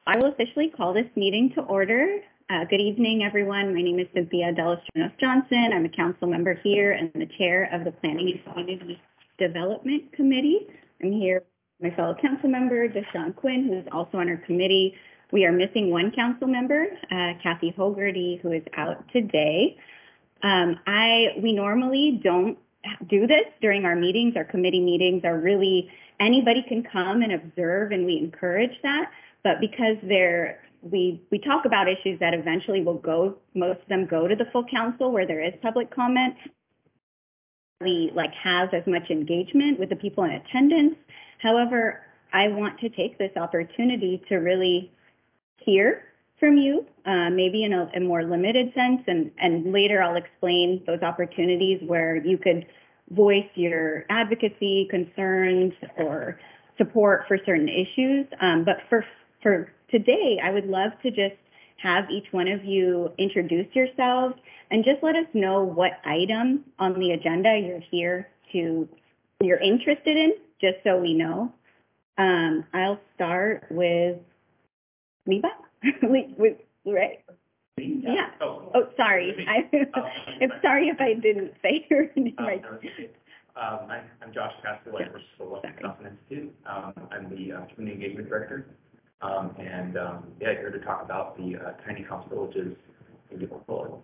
I will officially call this meeting to order. Good evening, everyone. My name is Cynthia Delastranos-Johnson. I'm a council member here and the chair of the Planning and Community Development Committee. I'm here with my fellow council member, Deshawn Quinn, who is also on our committee. We are missing one council member, Kathy Hogarty, who is out today. We normally don't do this during our meetings. Our committee meetings are really, anybody can come and observe, and we encourage that. But because we talk about issues that eventually will go, most of them go to the full council where there is public comment. We have as much engagement with the people in attendance. However, I want to take this opportunity to really hear from you, maybe in a more limited sense, and later I'll explain those opportunities where you could voice your advocacy, concerns, or support for certain issues. But for today, I would love to just have each one of you introduce yourselves and just let us know what item on the agenda you're interested in, just so we know. I'll start with Levi. Right? Yeah. Oh, sorry. I'm sorry if I didn't say your name right. I'm Josh Castro, I work for the Western Southland Institute. I'm the Community Engagement Director. Here to talk about the tiny house villages in the portfolio.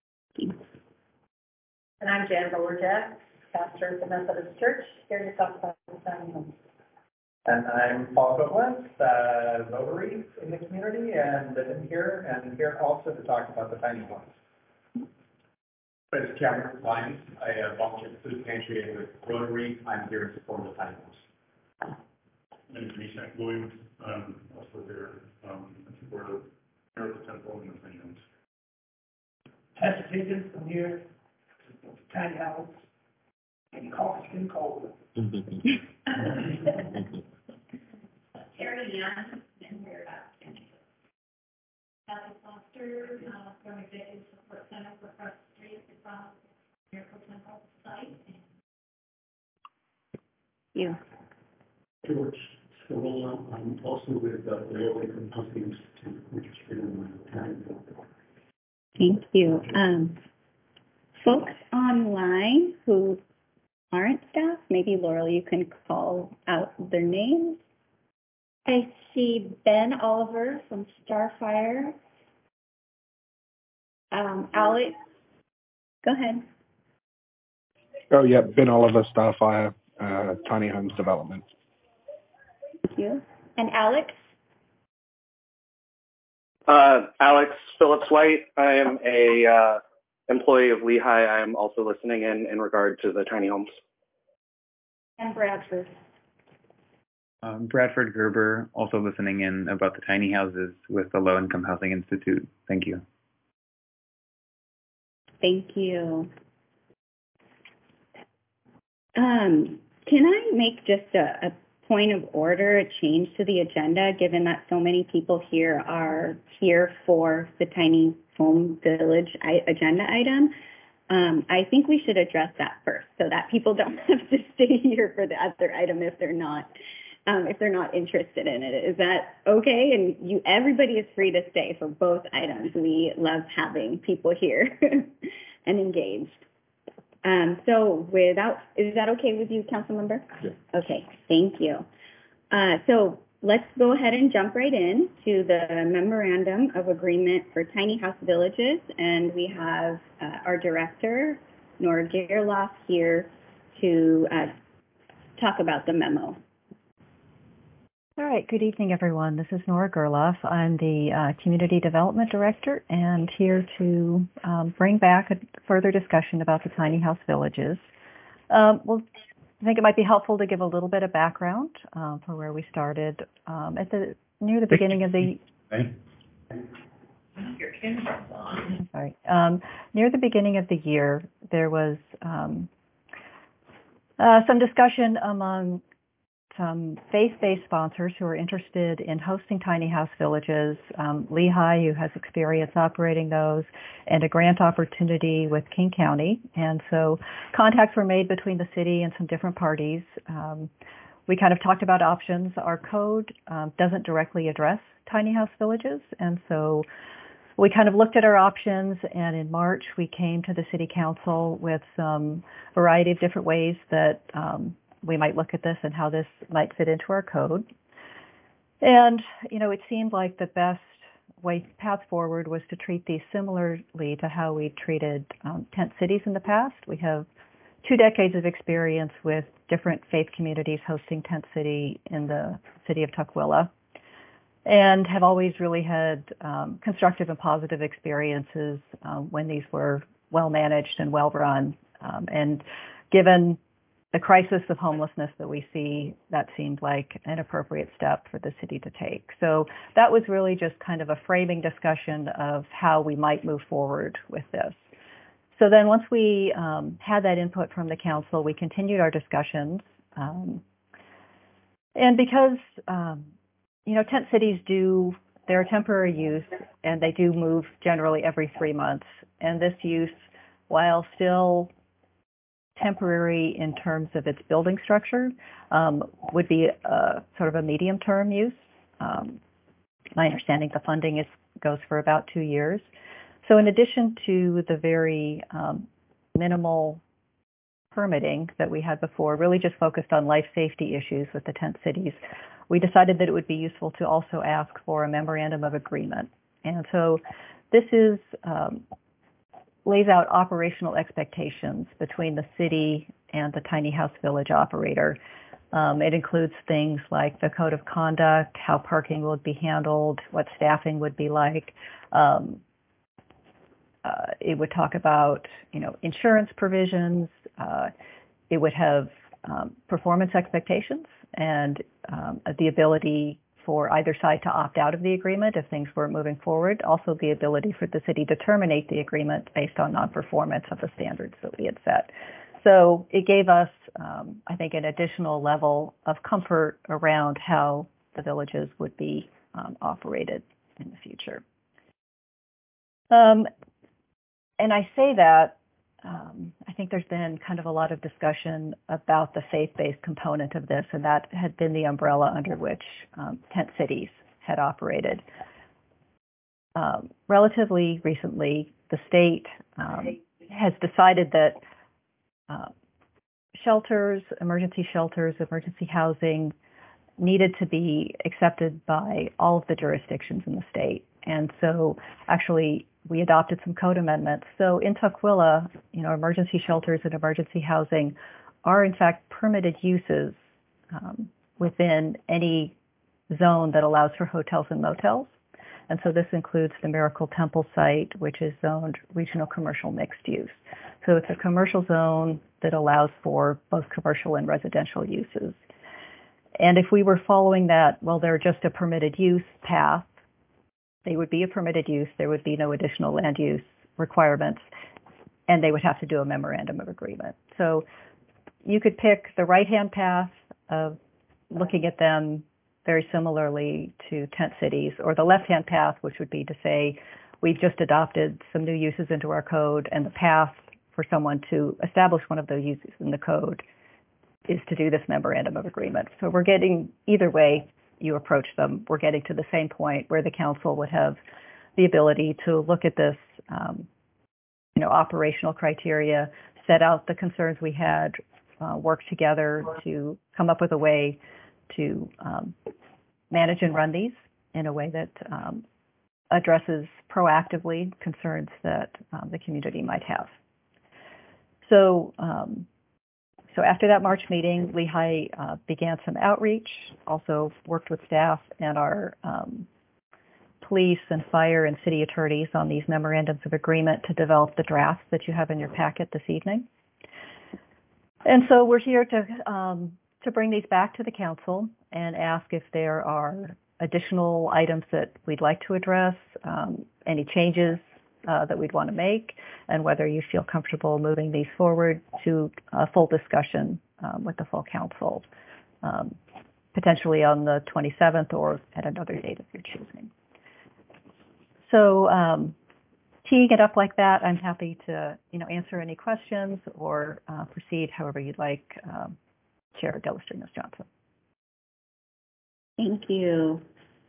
And I'm Jan Bowerjack, pastor at the Methodist Church, here to talk about the tiny homes. And I'm Paul Goodwin, votary in the community, and here also to talk about the tiny homes. My name is Cameron Lyons. I volunteer at the Food Pantry and with Rotary. I'm here in support of the tiny homes. My name is Meshach Williams. I'm also here in support of Miracle Temple and the tiny homes. Pastor Higgins, I'm here to tiny house. And coffee's getting cold. Terry Young, and we're Kathy Foster from Executive Support Center for Cross the Street from Miracle Temple site. You. George Scarola, I'm also with the Low-Income Housing Institute, which is here in town. Thank you. Folks online who aren't staff, maybe Laurel, you can call out their names. I see Ben Oliver from Starfire. Alex. Go ahead. Oh, yeah, Ben Oliver, Starfire, Tiny Homes Development. Thank you. And Alex? Alex Phillips White. I am a employee of Lehigh. I am also listening in regard to the tiny homes. And Bradford. Bradford Gerber, also listening in about the tiny houses with the Low Income Housing Institute. Thank you. Thank you. Can I make just a point of order, a change to the agenda, given that so many people here are here for the tiny home village agenda item? I think we should address that first so that people don't have to stay here for the other item if they're not interested in it. Is that okay? And everybody is free to stay for both items. We love having people here and engaged. Is that okay with you, council member? Yeah. Okay, thank you. So let's go ahead and jump right in to the memorandum of agreement for tiny house villages. And we have our director, Nora Gerloff, here to talk about the memo. All right, good evening, everyone. This is Nora Gerloff. I'm the Community Development Director and here to bring back a further discussion about the tiny house villages. I think it might be helpful to give a little bit of background for where we started near the beginning of the near the beginning of the year. There was some discussion among some faith-based sponsors who are interested in hosting tiny house villages, Lehigh, who has experience operating those, and a grant opportunity with King County. And so contacts were made between the city and some different parties. we kind of talked about options. Our code doesn't directly address tiny house villages, and so we kind of looked at our options, and in March we came to the City Council with some variety of different ways that we might look at this and how this might fit into our code. And, you know, it seemed like the best path forward was to treat these similarly to how we treated tent cities in the past. We have 2 decades of experience with different faith communities hosting tent city in the city of Tukwila, and have always really had constructive and positive experiences when these were well managed and well run. And given the crisis of homelessness that we see, that seemed like an appropriate step for the city to take. So that was really just kind of a framing discussion of how we might move forward with this. So then once we had that input from the council, we continued our discussions. And because, you know, tent cities they're temporary use, and they do move generally every 3 months. And this use, while still temporary in terms of its building structure, would be sort of a medium-term use. My understanding, the funding goes for about 2 years. So in addition to the very minimal permitting that we had before, really just focused on life safety issues with the tent cities, we decided that it would be useful to also ask for a memorandum of agreement. And so this lays out operational expectations between the city and the tiny house village operator. It includes things like the code of conduct, how parking would be handled, what staffing would be like. It would talk about, you know, insurance provisions. It would have performance expectations and the ability for either side to opt out of the agreement if things weren't moving forward. Also the ability for the city to terminate the agreement based on non-performance of the standards that we had set. So it gave us, I think, an additional level of comfort around how the villages would be operated in the future. And I say that, I think there's been kind of a lot of discussion about the faith-based component of this, and that had been the umbrella under which tent cities had operated. Relatively recently, the state has decided that emergency housing needed to be accepted by all of the jurisdictions in the state. And so actually we adopted some code amendments. So in Tukwila, you know, emergency shelters and emergency housing are in fact permitted uses within any zone that allows for hotels and motels. And so this includes the Miracle Temple site, which is zoned regional commercial mixed use. So it's a commercial zone that allows for both commercial and residential uses. And if we were following that, well, they're just a permitted use path. They would be a permitted use. There would be no additional land use requirements, and they would have to do a memorandum of agreement. So you could pick the right-hand path of looking at them very similarly to tent cities, or the left-hand path, which would be to say, we've just adopted some new uses into our code, and the path for someone to establish one of those uses in the code is to do this memorandum of agreement. So we're getting, either way you approach them, we're getting to the same point where the council would have the ability to look at this, you know, operational criteria, set out the concerns we had, work together to come up with a way to manage and run these in a way that addresses proactively concerns that the community might have. So, so after that March meeting, Lehigh began some outreach, also worked with staff and our police and fire and city attorneys on these memorandums of agreement to develop the drafts that you have in your packet this evening. And so we're here to bring these back to the council and ask if there are additional items that we'd like to address, any changes that we'd want to make, and whether you feel comfortable moving these forward to a full discussion with the full council, potentially on the 27th or at another date of your choosing. So teeing it up like that, I'm happy to answer any questions or proceed however you'd like, Chair Delastrenos Johnson. Thank you.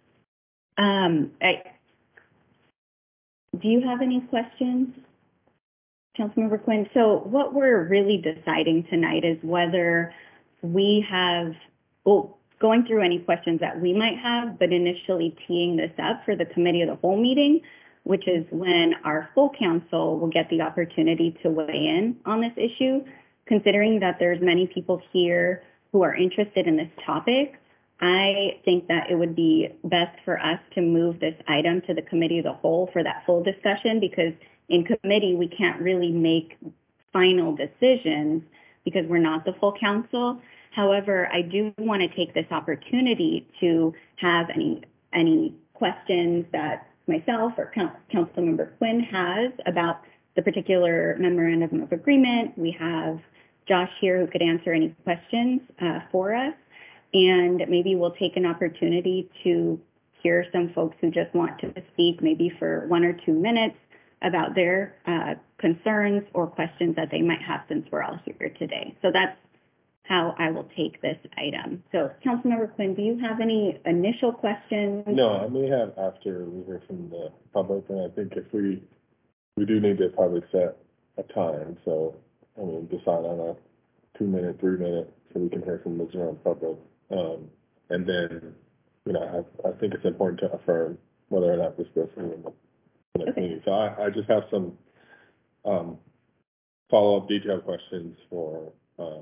Do you have any questions, Councilmember Quinn? So what we're really deciding tonight is whether we have, going through any questions that we might have, but initially teeing this up for the committee of the whole meeting, which is when our full council will get the opportunity to weigh in on this issue. Considering that there's many people here who are interested in this topic, I think that it would be best for us to move this item to the committee of the whole for that full discussion, because in committee we can't really make final decisions because we're not the full council. However, I do want to take this opportunity to have any questions that myself or Councilmember Quinn has about the particular memorandum of agreement. We have Josh here who could answer any questions for us. And maybe we'll take an opportunity to hear some folks who just want to speak maybe for 1 or 2 minutes about their concerns or questions that they might have since we're all here today. So that's how I will take this item. So Councilmember Quinn, do you have any initial questions? No, I may have after we hear from the public, and I think if we do need to probably set a time, so I mean decide on a 2-minute, 3-minute, so we can hear from the general public. And then, I think it's important to affirm whether or not this goes through in the community. So I just have some follow-up detailed questions for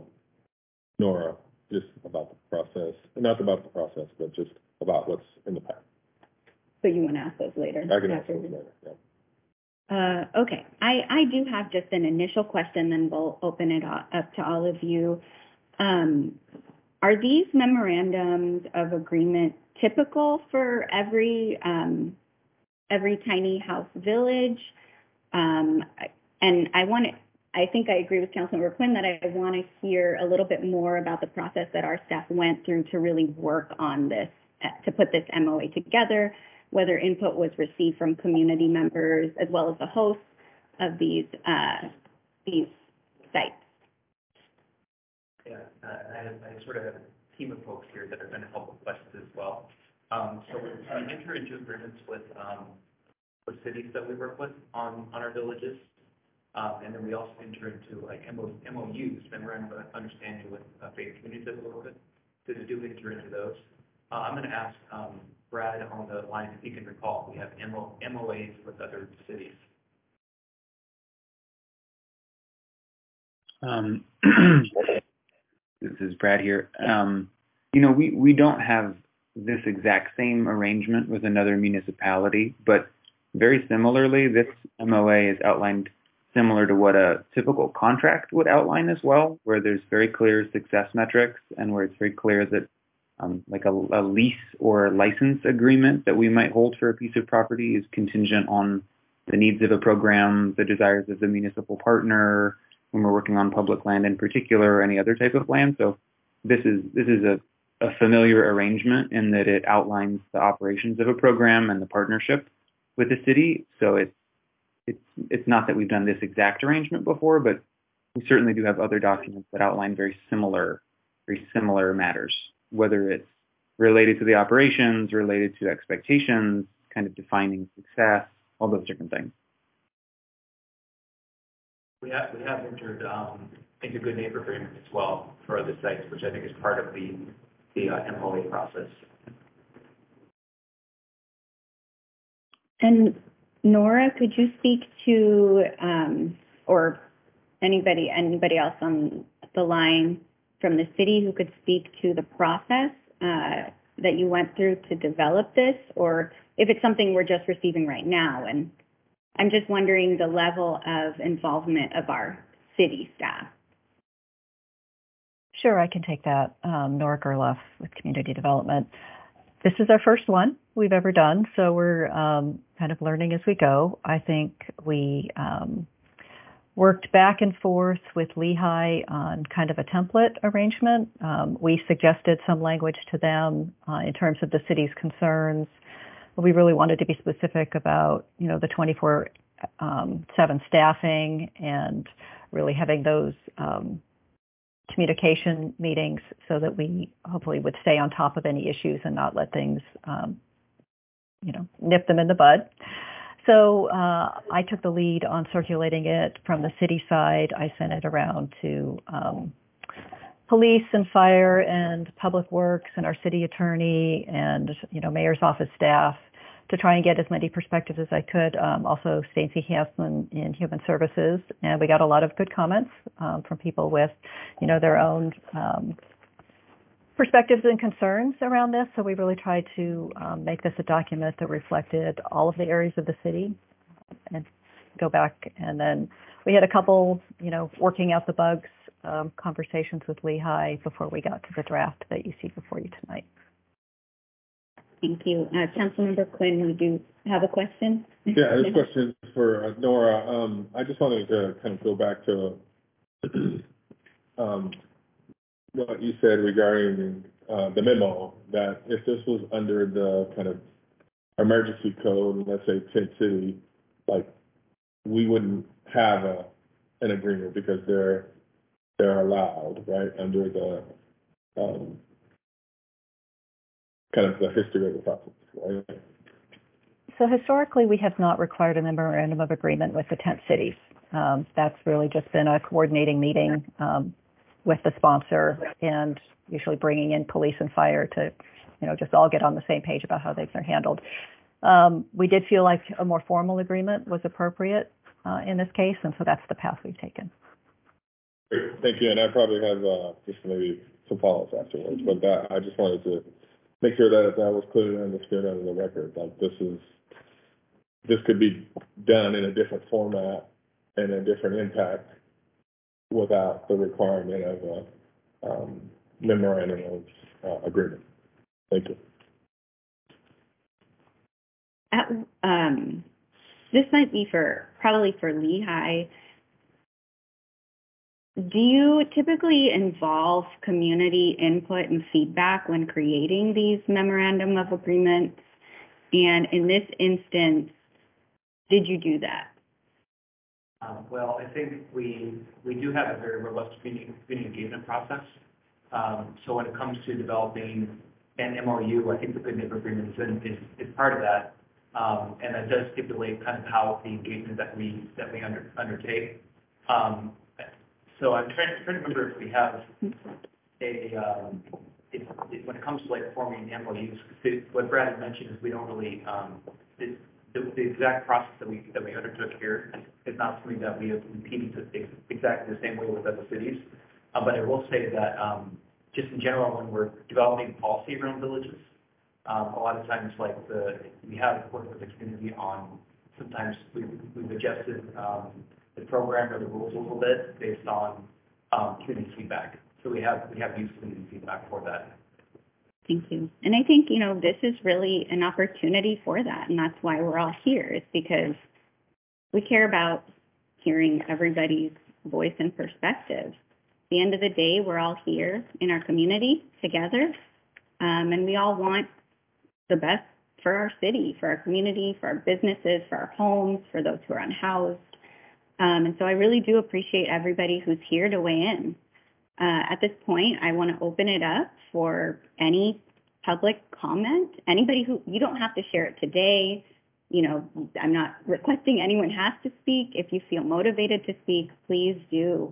Nora, just about the process, not about the process, but just about what's in the pack. So you want to ask those later? I can ask those later, yeah. Okay, I do have just an initial question, then we'll open it up to all of you. Are these memorandums of agreement typical for every tiny house village? And I think I agree with Councilmember Quinn that I want to hear a little bit more about the process that our staff went through to really work on this, to put this MOA together, whether input was received from community members as well as the hosts of these sites. Yeah, I sort of have a team of folks here that are going to help with questions as well. So we enter into agreements with cities that we work with on our villages, and then we also enter into like MOUs, memorandum of understanding with faith communities that we work with. So to do enter into those. I'm going to ask Brad on the line if he can recall. We have MOAs with other cities. This is Brad here. We don't have this exact same arrangement with another municipality, but very similarly, this MOA is outlined similar to what a typical contract would outline as well, where there's very clear success metrics and where it's very clear that like a lease or license agreement that we might hold for a piece of property is contingent on the needs of a program, the desires of the municipal partner, when we're working on public land in particular, or any other type of land. So this is a familiar arrangement in that it outlines the operations of a program and the partnership with the city. So it's not that we've done this exact arrangement before, but we certainly do have other documents that outline very similar matters, whether it's related to the operations, related to expectations, kind of defining success, all those different things. We have entered into good neighbor agreements as well for other sites, which I think is part of the MOA process. And Nora, could you speak to, or anybody else on the line from the city who could speak to the process that you went through to develop this, or if it's something we're just receiving right now? And I'm just wondering the level of involvement of our city staff. Sure, I can take that. Nora Gerloff with Community Development. This is our first one we've ever done, so we're kind of learning as we go. I think we worked back and forth with Lehigh on kind of a template arrangement. We suggested some language to them in terms of the city's concerns. We really wanted to be specific about, the 24/7 staffing and really having those communication meetings so that we hopefully would stay on top of any issues and not let things, nip them in the bud. So I took the lead on circulating it from the city side. I sent it around to police and fire and public works and our city attorney and, mayor's office staff to try and get as many perspectives as I could. Also Stacey Hansen in Human Services. And we got a lot of good comments from people with, their own perspectives and concerns around this. So we really tried to make this a document that reflected all of the areas of the city and go back. And then we had a couple, working out the bugs, conversations with Lehigh before we got to the draft that you see before you tonight. Thank you. Councilmember Quinn, we do have a question? Yeah, this question is for Nora. I just wanted to kind of go back to what you said regarding the memo, that if this was under the kind of emergency code, let's say Tent City, like we wouldn't have an agreement because they're allowed, right, under the kind of the history of the process, right? So historically, we have not required a memorandum of agreement with the tent cities. That's really just been a coordinating meeting with the sponsor and usually bringing in police and fire to, just all get on the same page about how things are handled. We did feel like a more formal agreement was appropriate in this case, and so that's the path we've taken. Great. Thank you. And I probably have just maybe some follow-ups afterwards, but I just wanted to make sure that was clearly understood under the record. Like this could be done in a different format and a different impact without the requirement of a memorandum of agreement. Thank you. This might be probably for Lehigh. Do you typically involve community input and feedback when creating these memorandum of agreements? And in this instance, did you do that? Well, I think we do have a very robust community engagement process. So when it comes to developing an MOU, I think the good neighbor agreement is part of that. And that does stipulate kind of how the engagement that we undertake. So I'm trying to remember if we have when it comes to like forming MOUs, what Brad had mentioned is we don't really, the exact process that we undertook here is not something that we have repeated exactly the same way with other cities. But I will say that just in general, when we're developing policy around villages, a lot of times we have worked with the community on, sometimes we've adjusted the program or the rules a little bit based on community feedback. So we have used community feedback for that. Thank you. And I think, this is really an opportunity for that. And that's why we're all here, is because we care about hearing everybody's voice and perspective. At the end of the day, we're all here in our community together. And we all want the best for our city, for our community, for our businesses, for our homes, for those who are unhoused. And so I really do appreciate everybody who's here to weigh in. At this point, I want to open it up for any public comment. Anybody you don't have to share it today. I'm not requesting anyone has to speak. If you feel motivated to speak, please do.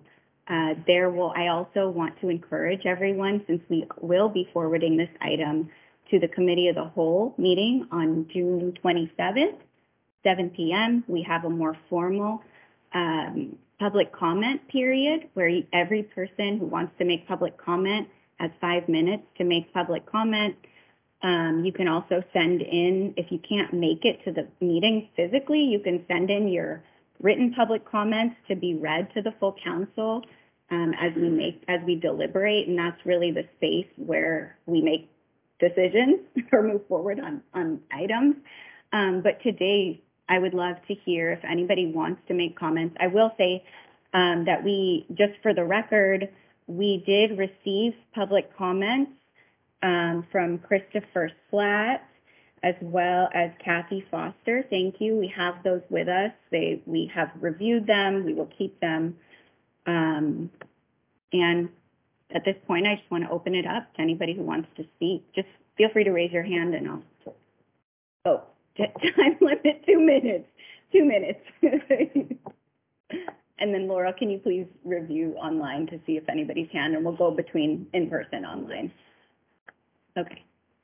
I also want to encourage everyone, since we will be forwarding this item to the Committee of the Whole meeting on June 27th, 7 p.m. We have a more formal public comment period where every person who wants to make public comment has 5 minutes to make public comment. You can also send in, if you can't make it to the meeting physically, you can send in your written public comments to be read to the full council as we deliberate, and that's really the space where we make decisions or move forward on items. But today, I would love to hear if anybody wants to make comments. I will say that just for the record, we did receive public comments from Christopher Slatt as well as Kathy Foster. Thank you. We have those with us. We have reviewed them. We will keep them. And at this point, I just want to open it up to anybody who wants to speak. Just feel free to raise your hand and time limit 2 minutes. 2 minutes. And then Laura, can you please review online to see if anybody's hand, and we'll go between in-person online. Okay.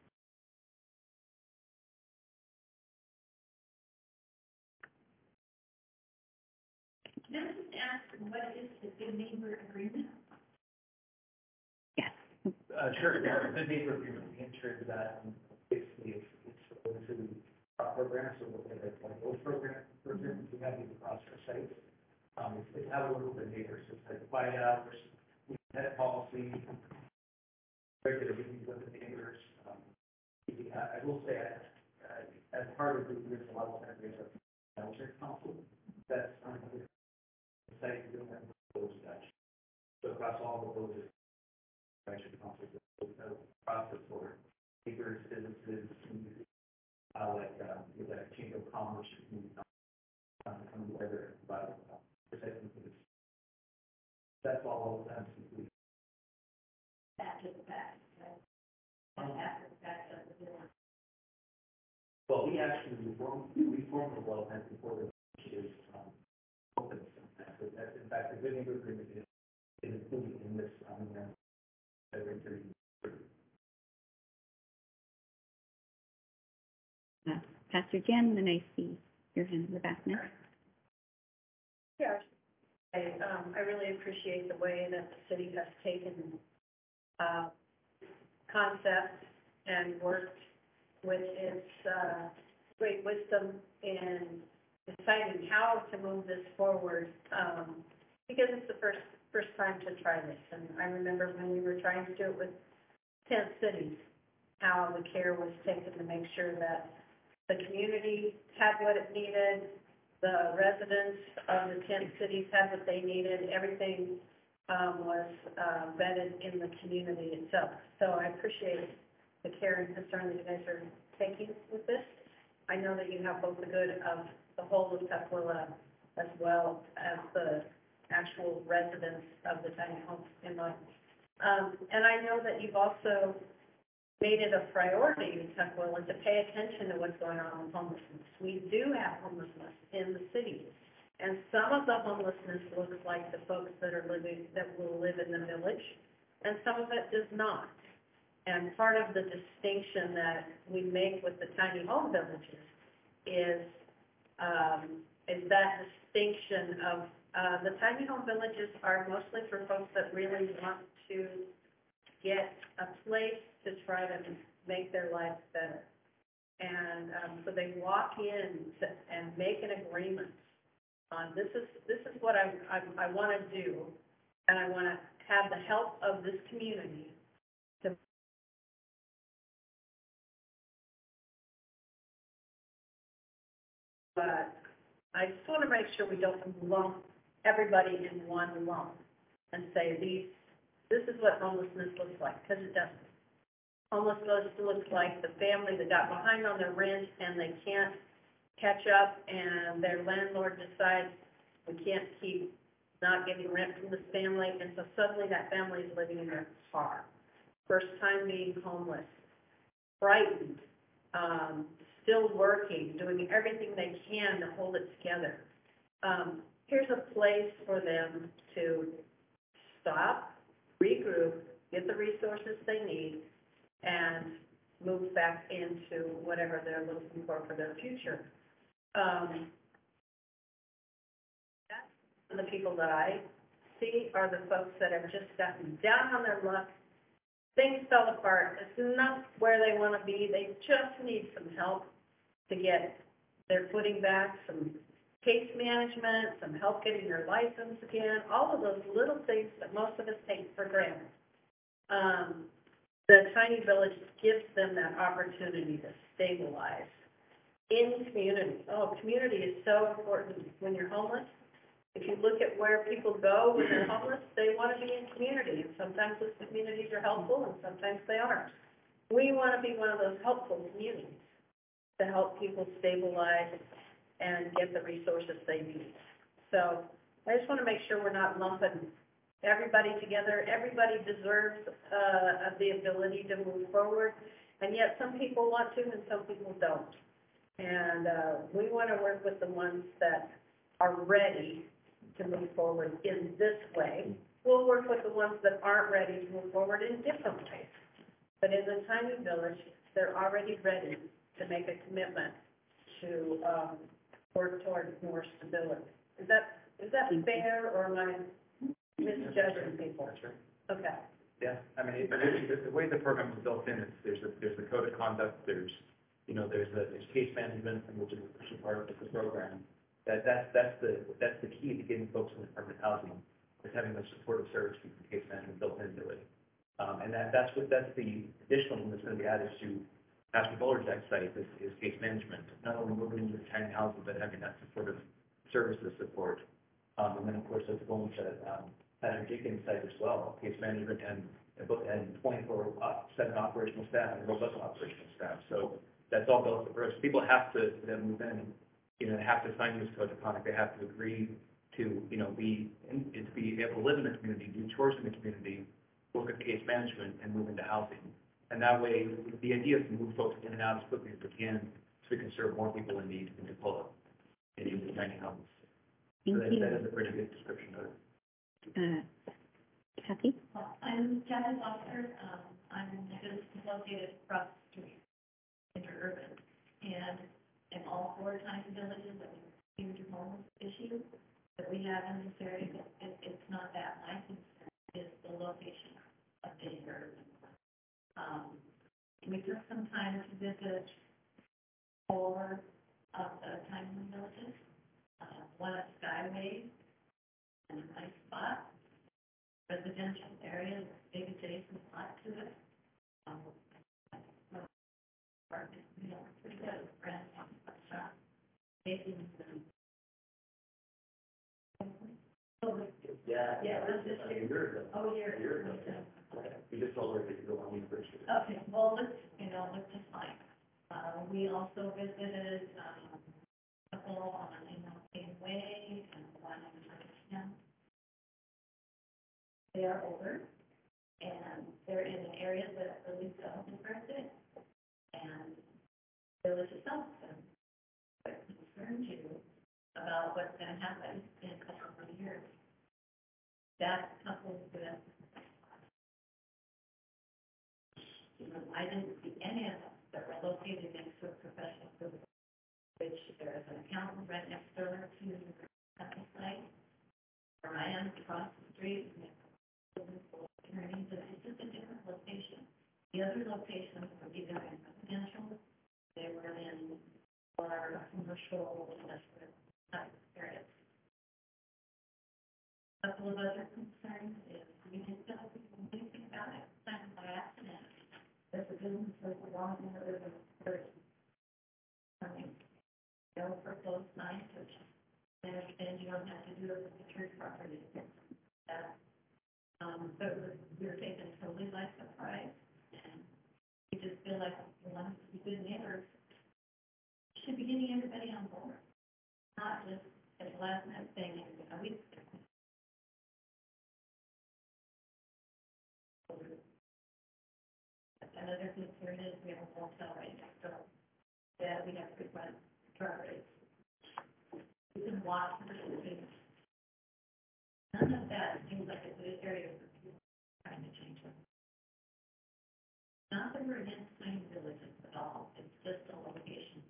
Can I just ask, what is the good neighbor agreement? Yes. Sure. The neighbor agreement ensures that basically it's going to our program, so we'll get like those programs, for example, we have these across our sites. It's how we work with the neighbors. It's like quiet hours, we have policy, regular meetings with the neighbors. I will say, as part of the there's a lot of times we have a elder council that's on the site, we don't have those Dutch. So across all of those election councils, there's a process for neighbors, businesses, community, like with that Chamber of Commerce, come together about protecting this. That's all of them. After the fact, right? And after the fact of the bill. Well, we actually formed the law before the is open. In fact, the good neighbor agreement is included in this. Pastor Jen, then I see your hand in the back now. Yeah, I really appreciate the way that the city has taken concept and worked with its great wisdom in deciding how to move this forward, because it's the first time to try this. And I remember when we were trying to do it with tent cities, how the care was taken to make sure that the community had what it needed, the residents of the tent cities had what they needed, everything was vetted in the community itself. So I appreciate the care and concern that you guys are taking with this. I know that you have both the good of the whole of Tukwila as well as the actual residents of the tiny homes in mind. And I know that you've also made it a priority in Tukwila to pay attention to what's going on with homelessness. We do have homelessness in the city, and some of the homelessness looks like the folks that will live in the village, and some of it does not. And part of the distinction that we make with the tiny home villages is that distinction of the tiny home villages are mostly for folks that really want to get a place to try to make their life better. And so they walk in and make an agreement on this is what I want to do, and I want to have the help of this community to but I just want to make sure we don't lump everybody in one lump and say this is what homelessness looks like, because it doesn't. Homelessness looks like the family that got behind on their rent and they can't catch up, and their landlord decides we can't keep not getting rent from this family, and so suddenly that family is living in their car. First time being homeless, frightened, still working, doing everything they can to hold it together. Here's a place for them to stop, regroup, get the resources they need, and move back into whatever they're looking for their future. The people that I see are the folks that have just gotten down on their luck. Things fell apart. It's not where they want to be. They just need some help to get their footing back, some case management, some help getting their license again, all of those little things that most of us take for granted. The tiny village gives them that opportunity to stabilize in community. Oh, community is so important when you're homeless. If you look at where people go when they're homeless, they want to be in community. And sometimes those communities are helpful and sometimes they aren't. We want to be one of those helpful communities to help people stabilize and get the resources they need. So I just want to make sure we're not lumping everybody together. Everybody deserves, the ability to move forward, and yet some people want to and some people don't. And, we want to work with the ones that are ready to move forward in this way. We'll work with the ones that aren't ready to move forward in different ways. But in the tiny village, they're already ready to make a commitment to, work toward more stability. Is that fair, or am I misjudging people? Okay. Yeah, I mean, the way the program is built in, there's a code of conduct, there's case management, which is a crucial part of the program. That's the key to getting folks into permanent housing, is having the supportive service and case management built into it. And that's the additional thing that's going to be added to Pastor Buller's site is case management. Not only moving into tiny houses, but having that supportive services support. And then of course it's going to Pastor Jenkins' site as well, case management and 24/7 operational staff and robust operational staff. So that's all built for us. People have to then move in, they have to sign this code of conduct. They have to agree to, be able to live in the community, do chores in the community, work with case management, and move into housing. And that way, the idea is to move folks in and out as quickly as we can, so we can serve more people in need in Tupelo and in the tiny houses. Thank you. That is a pretty good description of it. Kathy? I'm Kathy Foster. I'm located across the street, interurban, and in all 4 tiny villages that we huge homeless issue that we have in this area. It's not that my concern is the location of the interurban. We took some time to visit 4 of the tiny villages. One at Skyway, in a nice spot, residential area, big adjacent lot to it. Pretty good, brand new shop. Yeah, this is a year ago. Oh, a year ago. We just told her to go on university. Okay, well, looks just fine. We also visited, a couple on, King Way and one in Hudson. They are older, and they're in an area that really sells aggressive, and village itself is quite concerned too about what's going to happen in a couple of years. That coupled with, I didn't see any of them that were located next to a professional group, which there is an accountant right next door to the site, where I am across the street, and it's just a different location. The other locations were either in residential, they were in more commercial, industrial type areas. A couple of other concerns is we just don't think about it, kind of by accident. There's a business that's along the person. For close signs, which I understand you don't have to do it with the church property. So we were taken totally by surprise, and we just feel like we want to be good neighbors. Should be getting everybody on board, not just at the last minute thing. Another concern is we have a hotel right next door. Yeah, we have good rent properties. We can walk through the things. None of that seems like a good area for people trying to change it. Not that we're against tiny villages at all. It's just a location.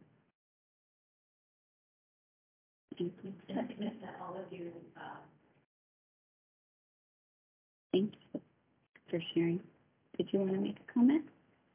And I think that all of you, Thank you for sharing. Did you want to make a comment?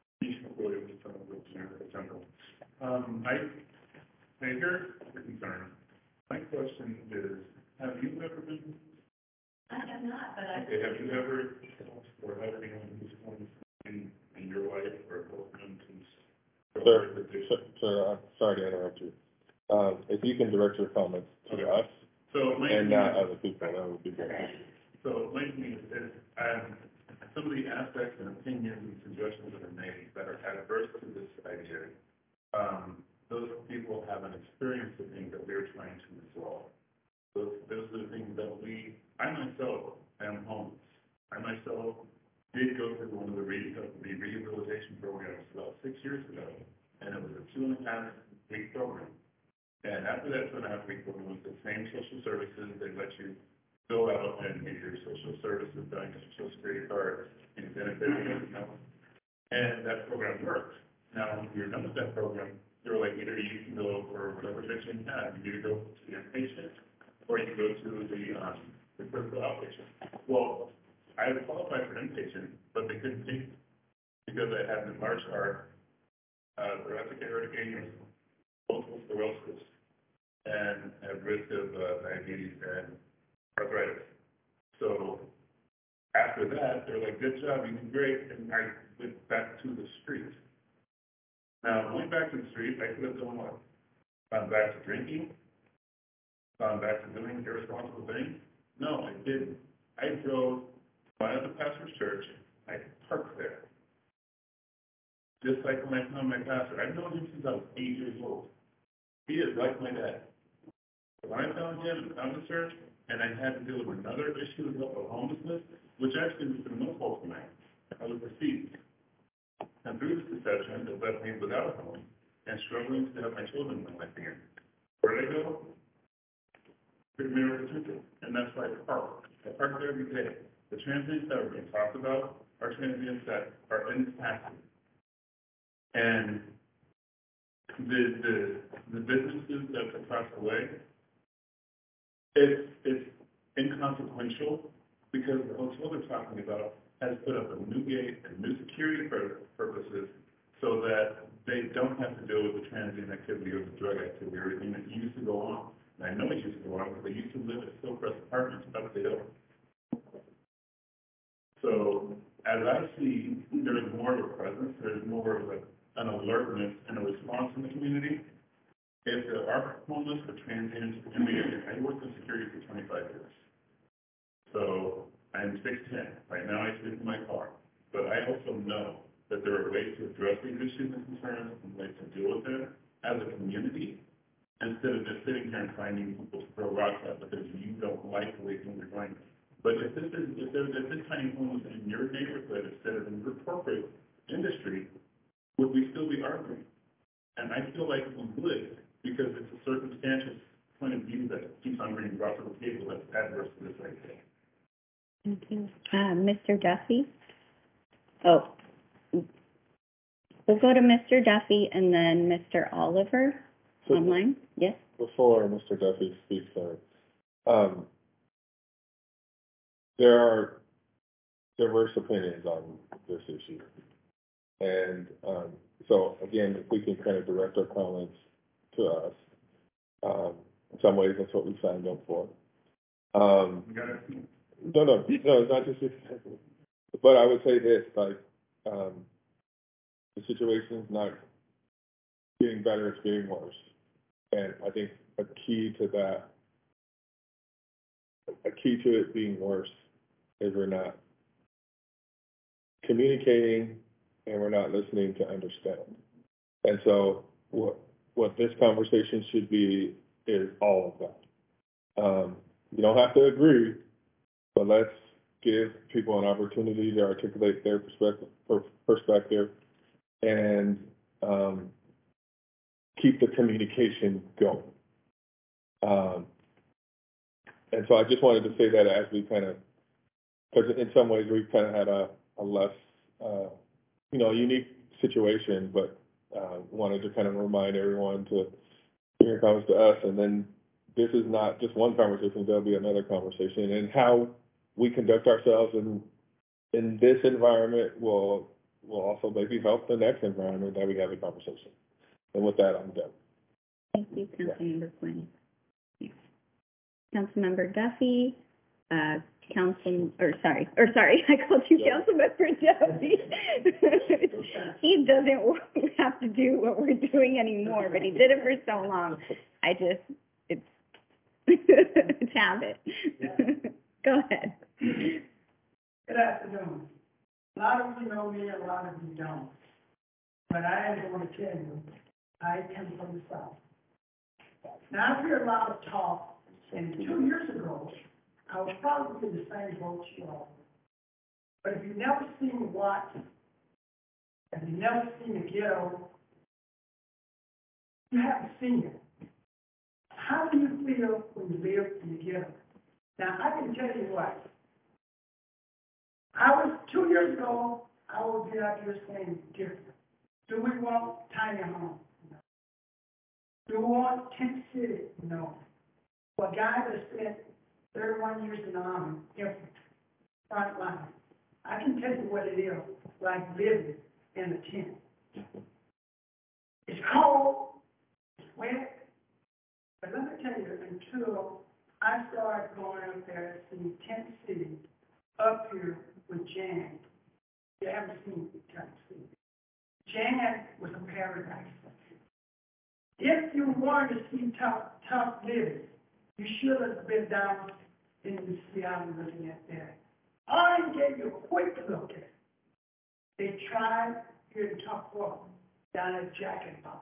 I hear the concern. My question is, have you ever been? I have not, but I. Okay, have you ever, or have anyone who's in your life or close to? Sir, I'm sorry to interrupt you. If you can direct your comments to us and not other people, that would be great. So, my thing is, some of the aspects and opinions and suggestions that are made that are adverse to this idea, those people have an experience of things that we're trying to resolve. Those are the things that I myself am homeless. I myself did go through one of the rehabilitation programs about 6 years ago, and it was a 2.5-week program. And after that 2.5-week program, it was the same social services. They let you go out and get your social services done, get your social security card, and benefits and everything else. And that program worked. Now, when you're done with that program, they were like, either you can go for whatever section you have. You either go to the inpatient, or you can go to the critical outpatient. Well, I qualified for inpatient, but they couldn't take me because I had an enlarged heart, thoracic aortic aneurysm, multiple sclerosis, and at risk of diabetes and arthritis. So after that, they're like, good job, you did great, and I went back to the street. Now, going back to the street, I could have done what? Gone back to drinking? Gone back to doing irresponsible things? No, I didn't. I drove by the pastor's church. I parked there. Just like when I found my pastor. I've known him since I was 8 years old. He is like my dad. When I found him and found the church, and I had to deal with another issue of homelessness, which actually was through no fault of mine. I was deceived. And through this deception, it left me without a home and struggling to have my children in my life again. Where did I go? Pretty Miracle Temple. And that's why I park. I park there every day. The transients that are being talked about are transients that are impacted. And the businesses that have passed away, it's inconsequential because the hotel they're talking about has put up a new gate and new security purposes so that they don't have to deal with the transient activity or the drug activity or everything that used to go on. And I know it used to go on because they used to live at Hillcrest Apartments up the hill. So as I see, there's more of a presence, there's more of an alertness and a response in the community. If there are homeless or transients in the area, I worked in security for 25 years. So I'm 6'10". Right now I sleep in my car. But I also know that there are ways to address these issues and concerns and ways to deal with them as a community instead of just sitting here and finding people to throw rocks at because you don't like the way things are going. But if this tiny home was in your neighborhood instead of in your corporate industry, would we still be arguing? And I feel like we would because it's a circumstantial point of view that keeps on being brought to the table that's adverse to this idea. Thank you. Mr. Duffy? Oh, we'll go to Mr. Duffy and then Mr. Oliver online. Yes? Before Mr. Duffy speaks, there are diverse opinions on this issue. And so, again, if we can kind of direct our comments to us, in some ways that's what we signed up for. No, it's not just, but I would say this, like, the situation's not getting better, it's getting worse. And I think a key to it being worse is we're not communicating and we're not listening to understand. And so what this conversation should be is all of that. You don't have to agree, but let's give people an opportunity to articulate their perspective and keep the communication going. And so I just wanted to say that as we kind of, because in some ways we've kind of had a less, unique situation, but wanted to kind of remind everyone to, here it comes to us, and then this is not just one conversation, there'll be another conversation, and how we conduct ourselves in this environment will also maybe help the next environment that we have a conversation. And with that, I'm done. Thank you, Councilmember Quinn. Councilmember Duffy, I called you Councilmember Duffy. He doesn't have to do what we're doing anymore, but he did it for so long. It's habit. Go ahead. Good afternoon. A lot of you know me, a lot of you don't. But I am going to tell you, I come from the South. Now, I hear a lot of talk, and 2 years ago, I would probably be in the same boat you are. But if you've never seen Watts, if you've never seen the ghetto, you haven't seen it. How do you feel when you live in the ghetto? Now, I can tell you what. 2 years ago, I would be out here saying different. Do we want tiny homes? No. Do we want tent city? No. For a guy that spent 31 years in the army, front line, I can tell you what it is like living in a tent. It's cold, it's wet, but let me tell you, until I started going up there to see Tent City up here with Jan, you haven't seen Tent City. Jan was a paradise. If you wanted to see tough living, you should have been down in the Seattle looking at that. I gave you a quick look at it. They tried here in Tuckahoe, down at Jack in the Box.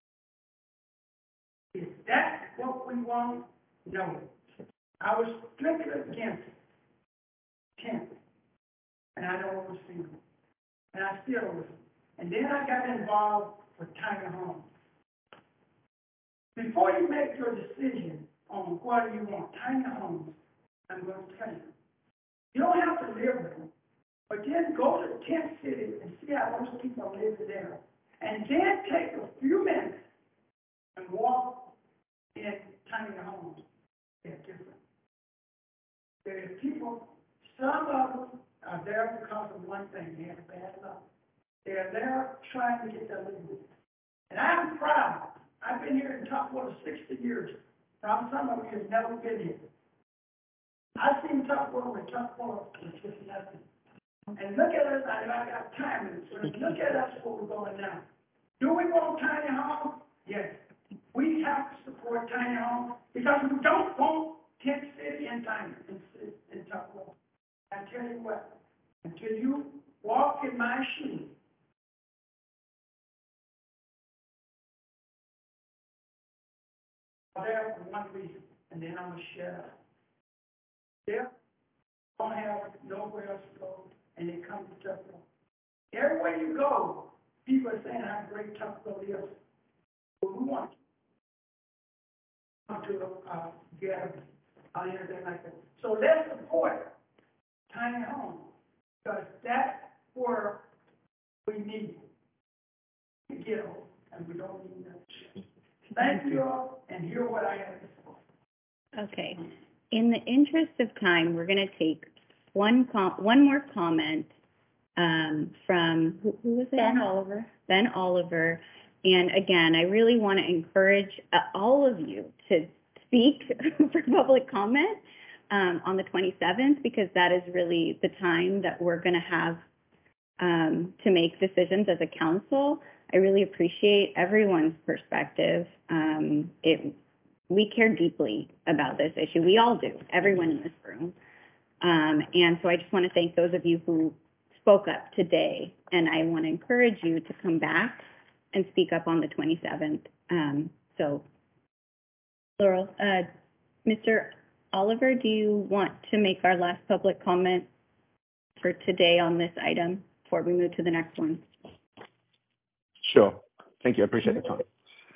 Is that what we want? No. I was strictly against tent, and I don't want to see them. And I still don't. And then I got involved with tiny homes. Before you make your decision on what you want, tiny homes, I'm going to tell you. You don't have to live with them, but then go to Tent City and see how those people live there. And then take a few minutes and walk in tiny homes. They're different. There are people, some of them are there because of one thing, they have bad luck. They're there trying to get their living. And I'm proud. I've been here in Tuckahoe 60 years. Now, some of you have never been here. I've seen Tuckahoe and Tuckahoe is just nothing. And look at us, I got time in it, so look at us where we're going now. Do we want tiny homes? Yes. We have to support tiny homes because we don't want Tent City and tiny in Tuckahoe. I tell you what, until you walk in my shoes, there for one reason, and then I'm going to shut up. They don't have nowhere else to go, and they come to Tuckahoe. Everywhere you go, people are saying how great Tuckahoe is. But we want to gather or anything like that. So let's support tiny homes, because that's where we need to get on, and we don't need that. Thank you all, and hear what I have to say. Okay. In the interest of time, we're going to take one more comment from, who was it? Ben Oliver. Ben Oliver. And again, I really want to encourage all of you to speak for public comment on the 27th, because that is really the time that we're going to have to make decisions as a council. I really appreciate everyone's perspective. We care deeply about this issue. We all do, everyone in this room. And so I just want to thank those of you who spoke up today. And I want to encourage you to come back and speak up on the 27th. So, Laurel, Mr. Oliver, do you want to make our last public comment for today on this item before we move to the next one? Sure. Thank you. I appreciate the time.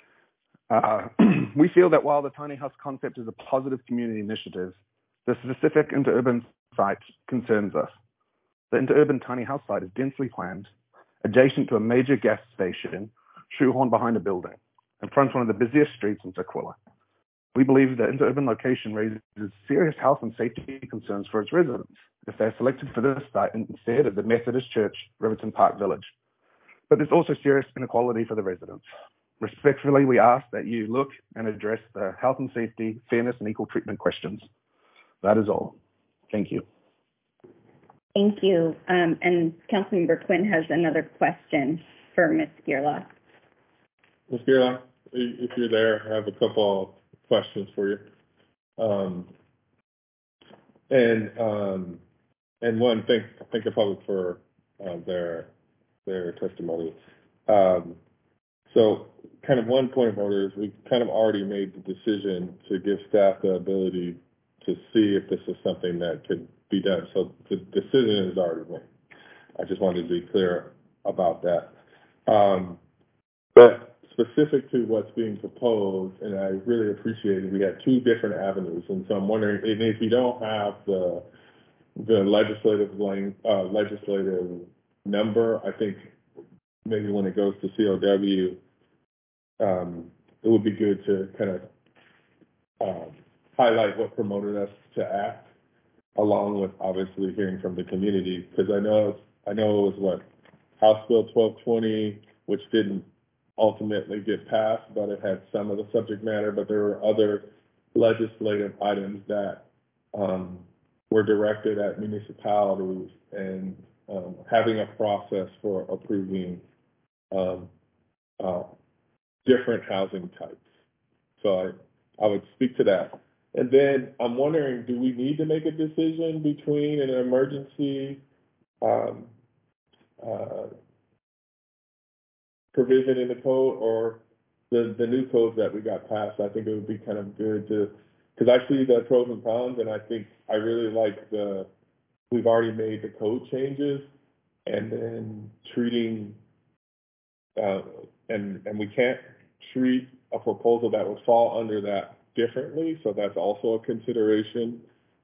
We feel that while the tiny house concept is a positive community initiative, the specific interurban site concerns us. The interurban tiny house site is densely planned, adjacent to a major gas station, shoehorned behind a building, and fronts one of the busiest streets in Tukwila. We believe the interurban location raises serious health and safety concerns for its residents if they're selected for this site instead of the Methodist Church, Riverton Park Village. But there's also serious inequality for the residents. Respectfully, we ask that you look and address the health and safety, fairness, and equal treatment questions. That is all. Thank you. Thank you. And Councilmember Quinn has another question for Ms. Gerlach. Ms. Gerlach, if you're there, I have a couple questions for you. And one, thank the public for their testimony. So kind of one point of order is we kind of already made the decision to give staff the ability to see if this is something that could be done. So the decision is already made. I just wanted to be clear about that. But specific to what's being proposed, and I really appreciate it, we had two different avenues. And so I'm wondering, and if you don't have the legislative number, I think maybe when it goes to COW, it would be good to kind of highlight what promoted us to act, along with obviously hearing from the community, because I know it was what, House Bill 1220, which didn't ultimately get passed, but it had some of the subject matter, but there were other legislative items that were directed at municipalities and having a process for approving different housing types. So I would speak to that. And then I'm wondering, do we need to make a decision between an emergency provision in the code or the new codes that we got passed? I think it would be kind of good to, because I see the pros and cons, and I think I really like we've already made the code changes, and then treating, and we can't treat a proposal that would fall under that differently, so that's also a consideration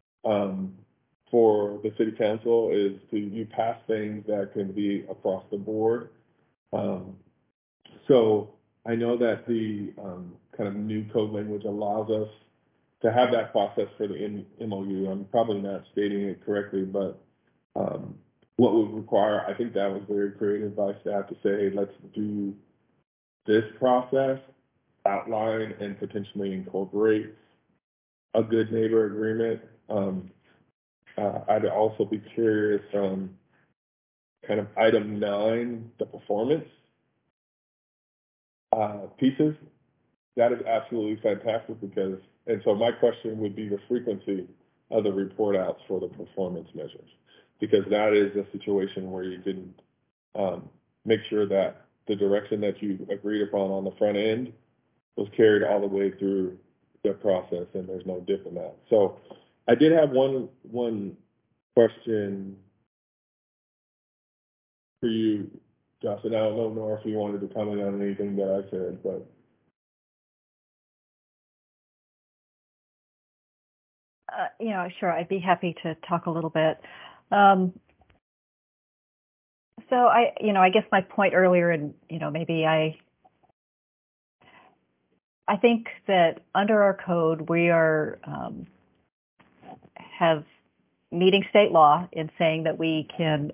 for the city council, is you pass things that can be across the board. So I know that the kind of new code language allows us to have that process for the MOU. I'm probably not stating it correctly, but what would require, I think that was very creative by staff to say, hey, let's do this process, outline and potentially incorporate a good neighbor agreement. I'd also be curious on kind of item 9, the performance pieces. That is absolutely fantastic because, and so my question would be the frequency of the report outs for the performance measures, because that is a situation where you can make sure that the direction that you agreed upon on the front end was carried all the way through the process, and there's no dip in that. So I did have one question for you, Josh, and I don't know, Nora, if you wanted to comment on anything that I said, but. Sure, I'd be happy to talk a little bit. So I guess my point earlier, and maybe I think that under our code we are have meeting state law in saying that we can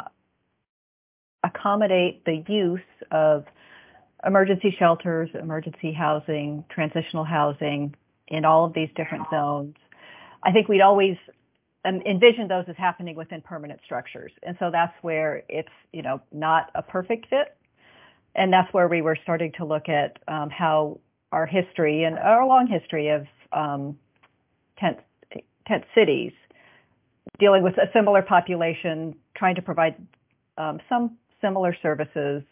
accommodate the use of emergency shelters, emergency housing, transitional housing in all of these different zones. I think we'd always envision those as happening within permanent structures. And so that's where it's, not a perfect fit. And that's where we were starting to look at how our history and our long history of tent cities, dealing with a similar population, trying to provide some similar services.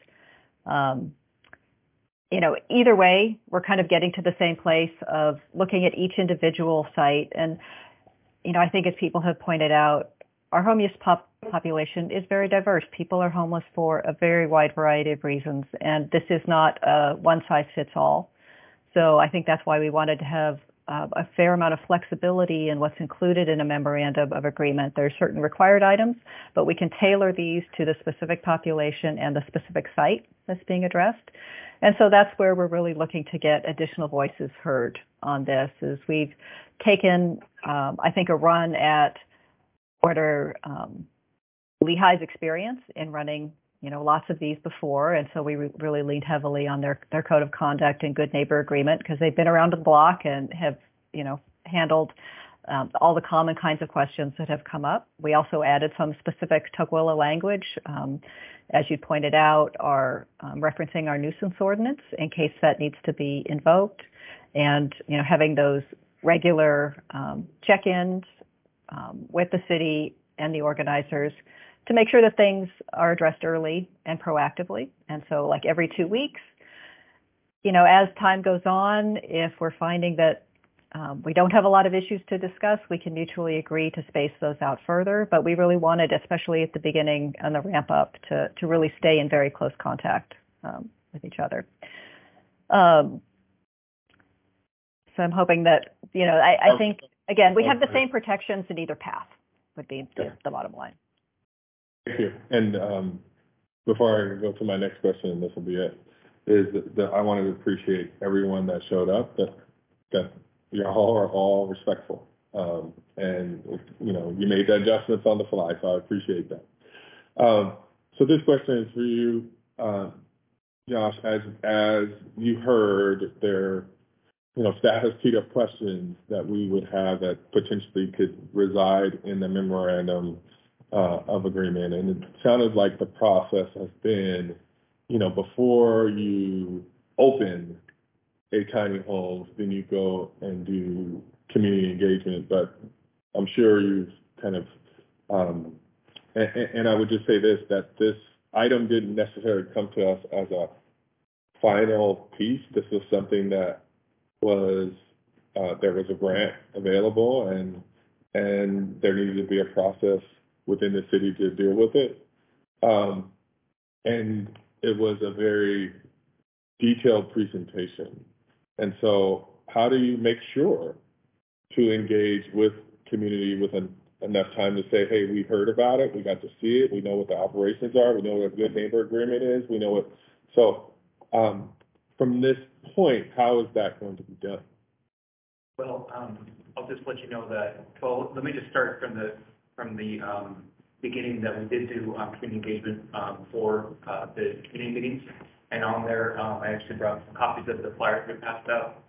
Either way, we're kind of getting to the same place of looking at each individual site. And, I think as people have pointed out, our home use population is very diverse. People are homeless for a very wide variety of reasons, and this is not a one-size-fits-all. So I think that's why we wanted to have a fair amount of flexibility in what's included in a memorandum of agreement. There are certain required items, but we can tailor these to the specific population and the specific site that's being addressed. And so that's where we're really looking to get additional voices heard on this, is we've taken, I think, a run at what are Lehigh's experience in running, lots of these before. And so we really leaned heavily on their code of conduct and good neighbor agreement, because they've been around the block and have, handled all the common kinds of questions that have come up. We also added some specific Tukwila language, as you pointed out, are referencing our nuisance ordinance in case that needs to be invoked, and having those regular check-ins with the city and the organizers to make sure that things are addressed early and proactively. And so, like every 2 weeks, as time goes on, if we're finding that we don't have a lot of issues to discuss. We can mutually agree to space those out further, but we really wanted, especially at the beginning and the ramp up, to really stay in very close contact with each other. So I'm hoping that, I think, again, we have the same protections in either path, would be the bottom line. Thank you. And before I go to my next question, and this will be it, is that I wanted to appreciate everyone that showed up, that you all are all respectful. And, you made the adjustments on the fly, so I appreciate that. So this question is for you, Josh, as you heard there, staff has teed up questions that we would have that potentially could reside in the memorandum of agreement. And it sounded like the process has been, before you open a tiny home, then you go and do community engagement. But I'm sure you've kind of, and I would just say this, that this item didn't necessarily come to us as a final piece. This was something that was, there was a grant available and there needed to be a process within the city to deal with it. And it was a very detailed presentation. And so how do you make sure to engage with community with enough time to say, hey, we heard about it, we got to see it, we know what the operations are, we know what a good neighbor agreement is, we know what, so from this point, how is that going to be done? Well, I'll just let you know that, well, let me just start from the beginning that we did do community engagement for the community meetings. And on there, I actually brought some copies of the flyers we passed out.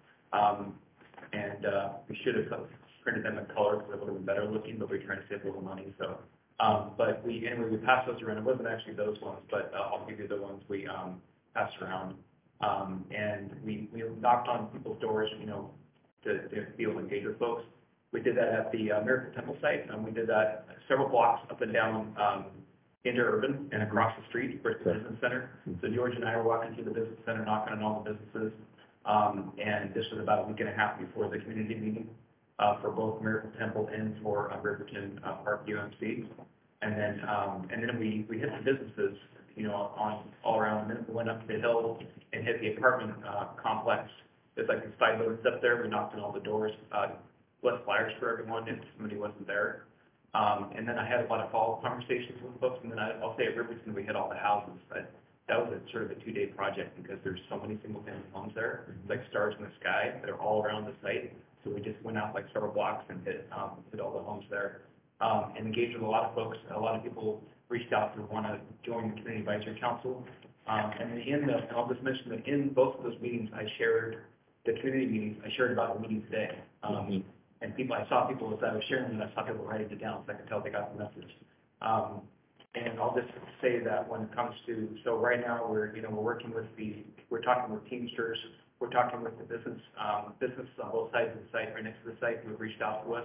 And we should have printed them in color because it would have been better looking, but we're trying to save a little money. So, but we passed those around. It wasn't actually those ones, but I'll give you the ones we passed around. And we knocked on people's doors, to be able to engage with folks. We did that at the Miracle Temple site, and we did that several blocks up and down Interurban and across the street where it's the business center. So George and I were walking through the business center, knocking on all the businesses. And this was about a week and a half before the community meeting for both Miracle Temple and for Riverton Park UMC. And then we hit the businesses, on all around. And then we went up the hill and hit the apartment complex. There's like the side roads up there. We knocked on all the doors, left flyers for everyone if somebody wasn't there. And then I had a lot of follow-up conversations with folks. And then I'll say at Riverton we hit all the houses. But that was a sort of a 2-day project because there's so many single-family homes there, like stars in the sky that are all around the site. So we just went out like several blocks and hit all the homes there, and engaged with a lot of folks. A lot of people reached out to want to join the Community Advisory Council. And I'll just mention that in both of those meetings, I shared the community meetings. I shared about the meeting today. And I saw people as I was sharing them, I saw people writing it down, so I could tell they got the message. And I'll just say that when it comes to, so right now we're working with we're talking with Teamsters, we're talking with the businesses on both sides of the site, right next to the site, who have reached out to us.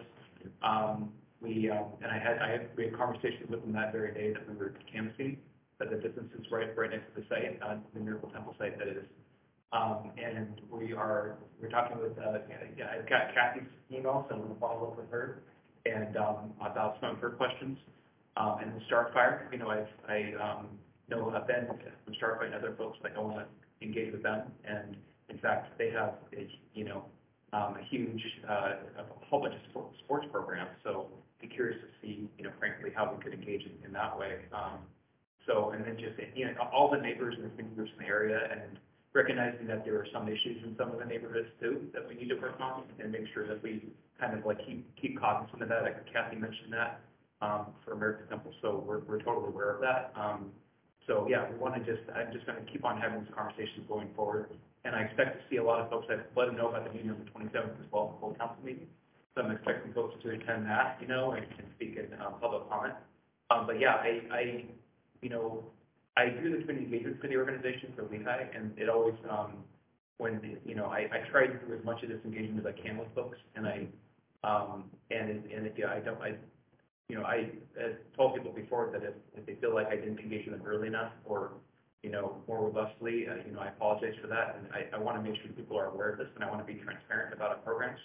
We had conversations with them that very day that we were canvassing, but the businesses right next to the site, the Miracle Temple site that is. And we're talking with, I've got Kathy's email, so I'm going to follow up with her and about some of her questions. And the Starfire, I know Ben from Starfire and other folks, I want to engage with them. And in fact, they have a huge, a whole bunch of sports programs. So be curious to see, frankly, how we could engage in that way. And then just, all the neighbors and the community groups in the area, and recognizing that there are some issues in some of the neighborhoods too that we need to work on and make sure that we kind of keep cognizant of that. Like Kathy mentioned that for American Temple, so we're totally aware of that. So yeah, I'm just going to keep on having these conversations going forward, and I expect to see a lot of folks. I've let them know about the meeting on the 27th as well, the full council meeting. So I'm expecting folks to attend that, and speak in public comment. But yeah, I do the community engagement for the organization for Lehigh, and it always, I try to do as much of this engagement as I can with folks, and I told people before that if they feel like I didn't engage with them early enough or, more robustly, I apologize for that, and I want to make sure people are aware of this, and I want to be transparent about our programs,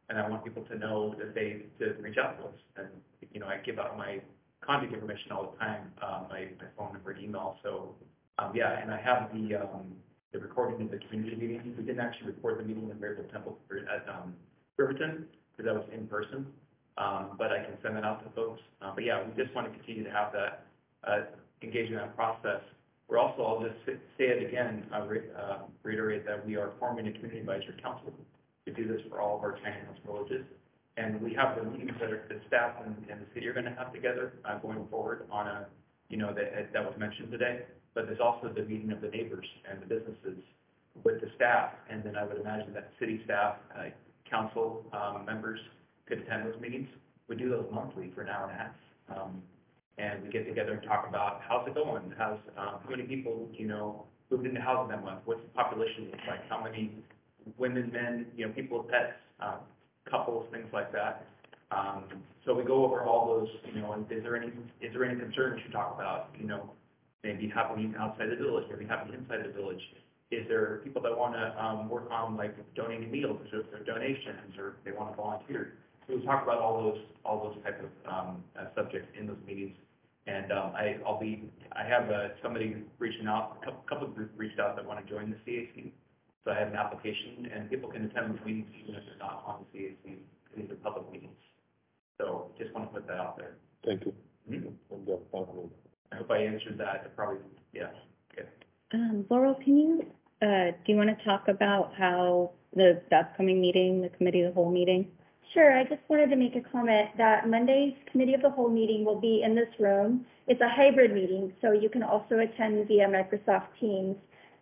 And I want people to know that to reach out to us. And, you know, I give out my contact information all the time, my phone number and email. So, yeah, and I have the recording of the community meeting. We didn't actually record the meeting in Maryville Temple at Riverton because that was in person. But I can send that out to folks. But yeah, we just want to continue to have that engagement in that process. We're also, I'll just say it again, reiterate that we are forming a community advisory council to do this for all of our tiny house villages. And we have the meetings that the staff and the city are going to have together going forward on a, you know, that was mentioned today. But there's also the meeting of the neighbors and the businesses with the staff. And then I would imagine that city staff, council members could attend those meetings. We do those monthly for an hour and a half. And we get together and talk about how's it going, how many people, you know, moved into housing that month, what's the population look like, how many women, men, you know, people with pets, couples, things like that. So we go over all those, you know, and is there any concerns you talk about, you know, maybe happening outside the village, maybe happening inside the village. Is there people that want to work on like donating meals or donations, or they want to volunteer? So we talk about all those type of subjects in those meetings. And I have somebody reaching out, a couple of groups reached out that want to join the CAC. So I have an application, and people can attend these meetings even if they're not on the CAC. These are public meetings. So just want to put that out there. Thank you. Mm-hmm. I hope I answered that. Probably, yeah. Okay. Laurel, can you, do you want to talk about how the upcoming meeting, the committee of the whole meeting? Sure. I just wanted to make a comment that Monday's committee of the whole meeting will be in this room. It's a hybrid meeting, so you can also attend via Microsoft Teams.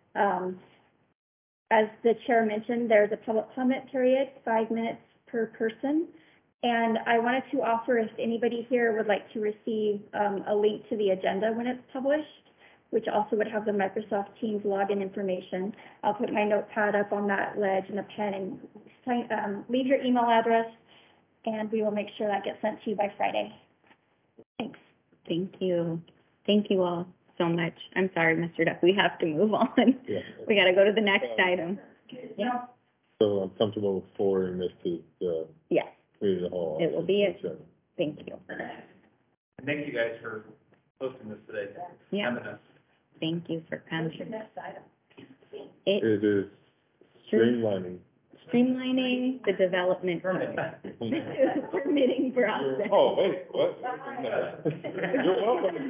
As the chair mentioned, there's a public comment period, 5 minutes per person. And I wanted to offer if anybody here would like to receive a link to the agenda when it's published, which also would have the Microsoft Teams login information. I'll put my notepad up on that ledge and a pen and leave your email address, and we will make sure that gets sent to you by Friday. Thanks. Thank you. Thank you all so much. I'm sorry, Mr. Duck, we have to move on. Yeah. We got to go to the next item. Yeah. So I'm comfortable forwarding this to the yes. committee of the whole. It will be it. Thank you. And thank you guys for hosting this today. Yeah. Having us. Thank you for coming. What's your next item? It is streamlining the development permitting process. Oh, wait, what? You're welcome.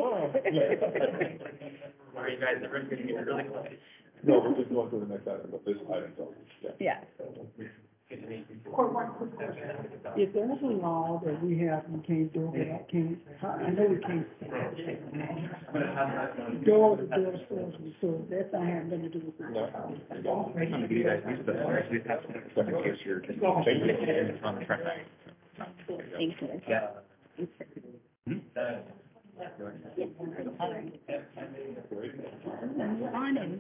Are you guys ever going to get really close? No, we're just going to the next item, but this item, so, yeah. If there's a law that we have, we can't do it, I know we can't go over the bill stores, so that's not having nothing to do with it. Thank you. Yeah. On in.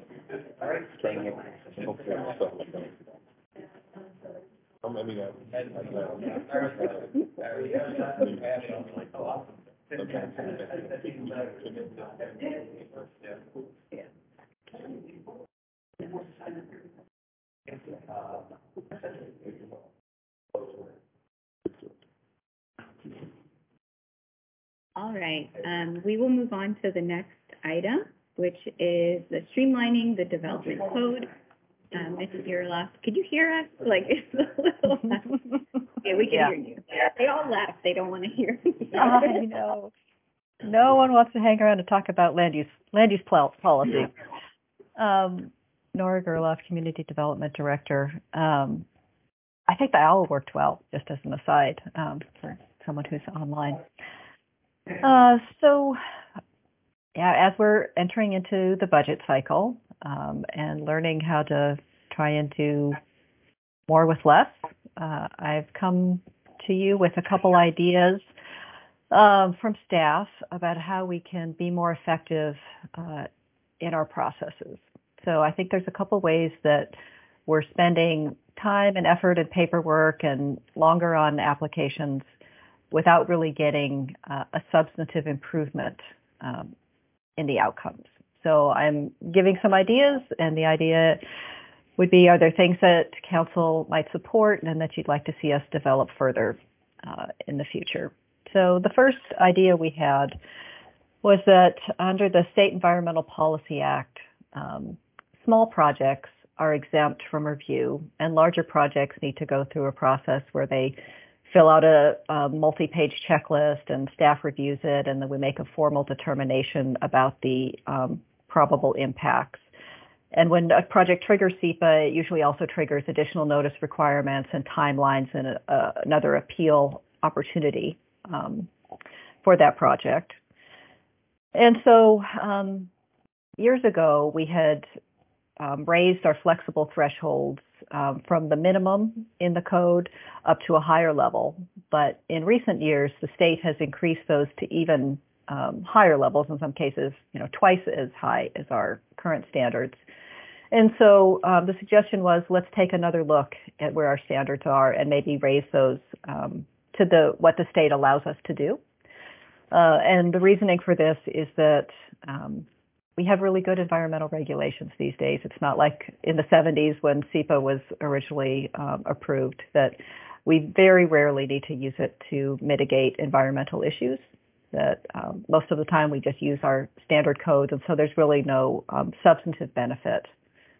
All right, we will move on to the next item, which is the streamlining the development code. Mrs. Yerloff, could you hear us? Like, it's a little loud. Okay, we can hear you. They all left. They don't want to hear me. I know. No one wants to hang around and talk about land use policy. Nora Gerloff, Community Development Director. I think that all worked well, just as an aside, for someone who's online. So, yeah, as we're entering into the budget cycle and learning how to try and do more with less, I've come to you with a couple ideas from staff about how we can be more effective in our processes. So I think there's a couple ways that we're spending time and effort and paperwork and longer on applications without really getting a substantive improvement in the outcomes. So I'm giving some ideas, and the idea would be, are there things that council might support and that you'd like to see us develop further in the future? So the first idea we had was that under the State Environmental Policy Act, small projects are exempt from review, and larger projects need to go through a process where they fill out a multi-page checklist and staff reviews it, and then we make a formal determination about the probable impacts. And when a project triggers SEPA, it usually also triggers additional notice requirements and timelines and another appeal opportunity for that project. And so years ago, we had raised our flexible thresholds from the minimum in the code up to a higher level. But in recent years, the state has increased those to even higher levels, in some cases, twice as high as our current standards. And so the suggestion was, let's take another look at where our standards are and maybe raise those to what the state allows us to do. And the reasoning for this is that we have really good environmental regulations these days. It's not like in the 70s when SEPA was originally approved, that we very rarely need to use it to mitigate environmental issues. That most of the time we just use our standard codes, and so there's really no substantive benefit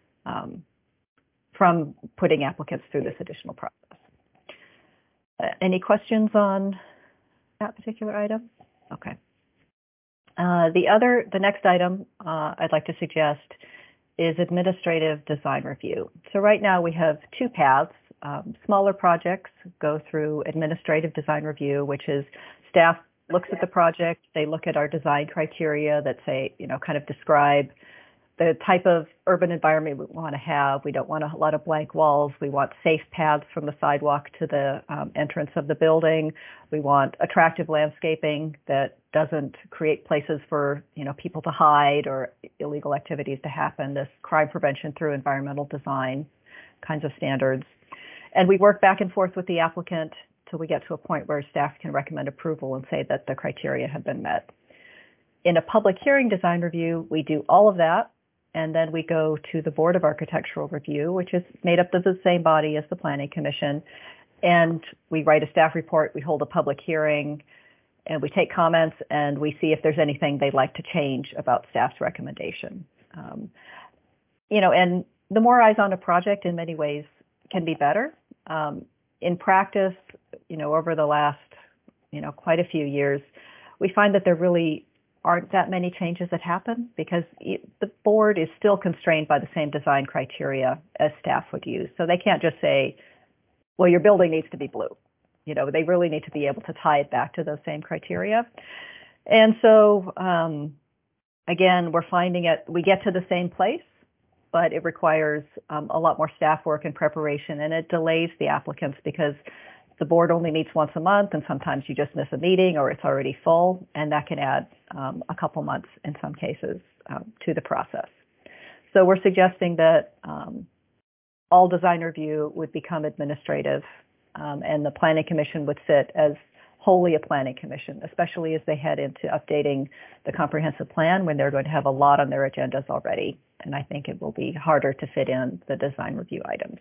from putting applicants through this additional process. Any questions on that particular item? Okay. The next item I'd like to suggest is administrative design review. So right now we have two paths. Smaller projects go through administrative design review, which is staff looks at the project, they look at our design criteria that say, kind of describe the type of urban environment we want to have. We don't want a lot of blank walls. We want safe paths from the sidewalk to the entrance of the building. We want attractive landscaping that doesn't create places for, people to hide or illegal activities to happen. This crime prevention through environmental design kinds of standards. And we work back and forth with the applicant till we get to a point where staff can recommend approval and say that the criteria have been met. In a public hearing design review, we do all of that. And then we go to the Board of Architectural Review, which is made up of the same body as the Planning Commission. And we write a staff report, we hold a public hearing, and we take comments, and we see if there's anything they'd like to change about staff's recommendation. And the more eyes on a project in many ways can be better. In practice, over the last, quite a few years, we find that there really aren't that many changes that happen because the board is still constrained by the same design criteria as staff would use. So they can't just say, well, your building needs to be blue. They really need to be able to tie it back to those same criteria. And so, again, we're finding we get to the same place, but it requires a lot more staff work and preparation, and it delays the applicants because the board only meets once a month, and sometimes you just miss a meeting or it's already full, and that can add a couple months in some cases to the process. So we're suggesting that all design review would become administrative, and the Planning Commission would sit as wholly a Planning Commission, especially as they head into updating the comprehensive plan when they're going to have a lot on their agendas already. And I think it will be harder to fit in the design review items.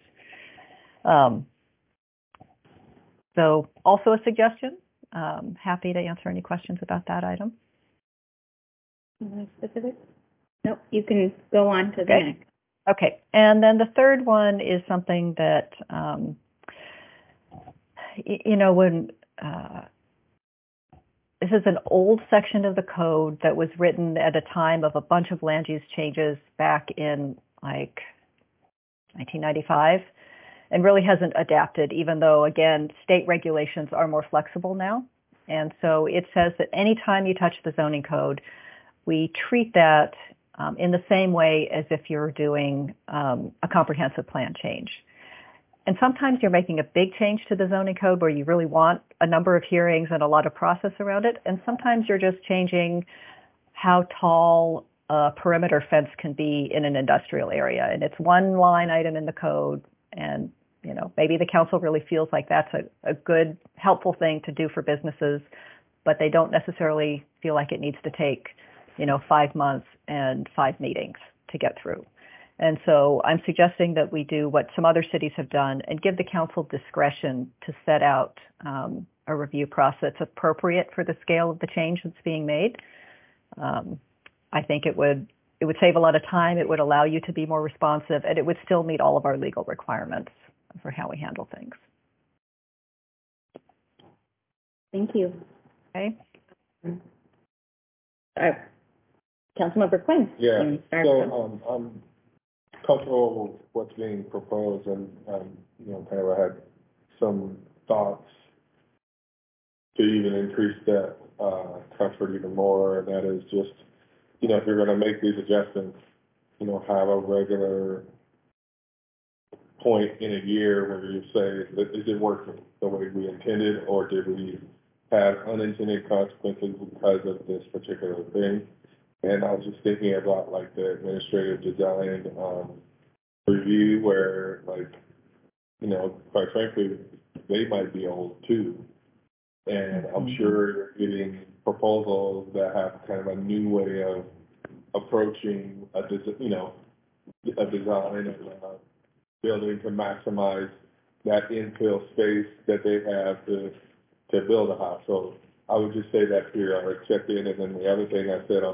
So also a suggestion. Happy to answer any questions about that item. Specific? Nope, you can go on to the next. Okay, and then the third one is something that, when this is an old section of the code that was written at a time of a bunch of land use changes back in 1995. And really hasn't adapted, even though, again, state regulations are more flexible now. And so it says that anytime you touch the zoning code, we treat that in the same way as if you're doing a comprehensive plan change. And sometimes you're making a big change to the zoning code where you really want a number of hearings and a lot of process around it. And sometimes you're just changing how tall a perimeter fence can be in an industrial area. And it's one line item in the code. And, maybe the council really feels like that's a good, helpful thing to do for businesses, but they don't necessarily feel like it needs to take, 5 months and 5 meetings to get through. And so I'm suggesting that we do what some other cities have done and give the council discretion to set out a review process appropriate for the scale of the change that's being made. I think it would save a lot of time. It would allow you to be more responsive, and it would still meet all of our legal requirements for how we handle things. Thank you. Okay. Councilmember Quinn. Yeah, you start so I'm comfortable with what's being proposed, and kind of I had some thoughts to even increase that comfort even more, and that is just, if you're going to make these adjustments, have a regular point in a year where you say, is it working the way we intended, or did we have unintended consequences because of this particular thing? And I was just thinking about like the administrative design review where, like, quite frankly, they might be old too. And I'm sure you're getting proposals that have kind of a new way of approaching a design of a building to maximize that infill space that they have to build a house. So I would just say that here, I would check in, and then the other thing I said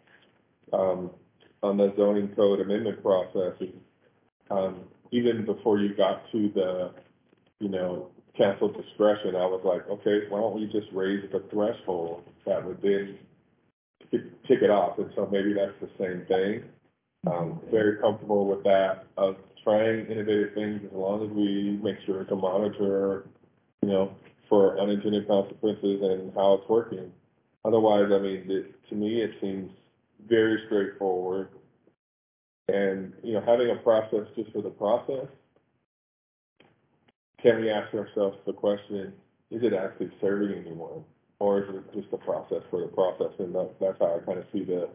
on the zoning code amendment process is, even before you got to the, council discretion, I was like, okay, why don't we just raise the threshold that would then kick it off? And so maybe that's the same thing. Very comfortable with that, of trying innovative things as long as we make sure to monitor, for unintended consequences and how it's working. Otherwise, I mean, to me, it seems very straightforward. And, having a process just for the process, can we ask ourselves the question, is it actually serving anyone? Or is it just a process for the process? And that's how I kind of see the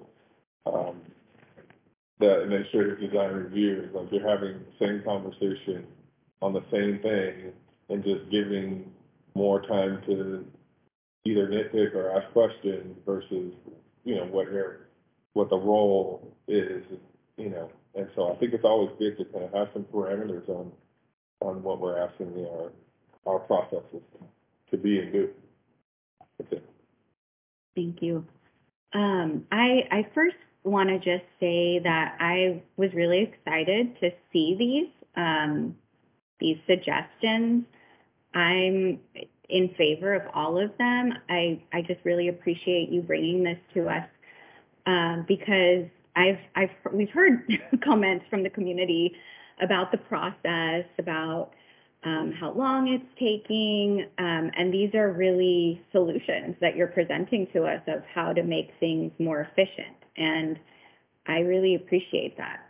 administrative design review. Like, you're having the same conversation on the same thing and just giving more time to either nitpick or ask questions versus, what the role is, And so I think it's always good to kind of have some parameters on what we're asking our processes to be and do. That's it. Thank you. I first want to just say that I was really excited to see these suggestions. I'm in favor of all of them. I just really appreciate you bringing this to us because we've heard comments from the community about the process, about how long it's taking, and these are really solutions that you're presenting to us of how to make things more efficient, and I really appreciate that.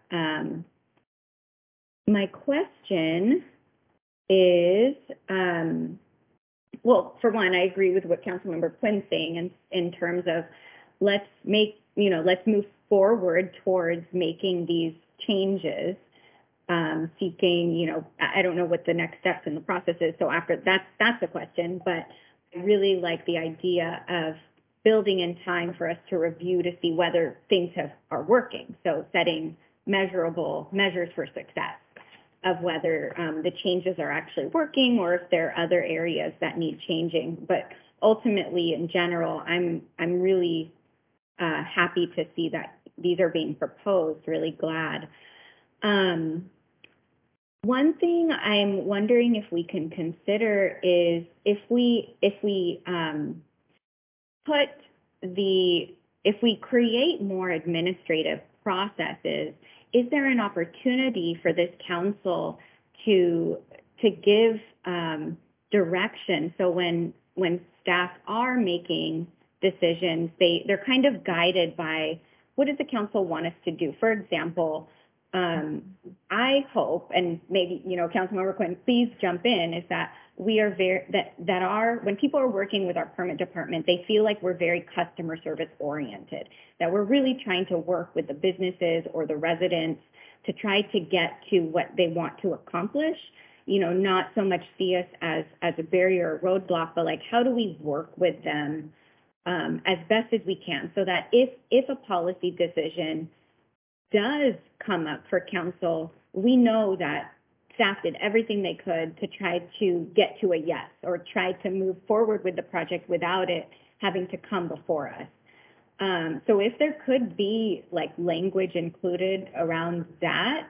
My question is, well, for one, I agree with what Councilmember Quinn's saying in terms of let's move forward towards making these changes, seeking, I don't know what the next steps in the process is. So after that's the question, but I really like the idea of building in time for us to review to see whether things are working. So setting measurable measures for success of whether the changes are actually working or if there are other areas that need changing. But ultimately, in general, I'm really happy to see that these are being proposed, really glad. One thing I'm wondering if we can consider is if we create more administrative processes, is there an opportunity for this council to give direction? So when staff are making decisions, they're kind of guided by what does the council want us to do? For example, I hope, and maybe, Councilmember Quinn, please jump in, is that we are when people are working with our permit department, they feel like we're very customer service oriented, that we're really trying to work with the businesses or the residents to try to get to what they want to accomplish, not so much see us as a barrier or roadblock, but like, how do we work with them as best as we can so that if a policy decision does come up for council, we know that staff did everything they could to try to get to a yes or try to move forward with the project without it having to come before us. So if there could be like language included around that,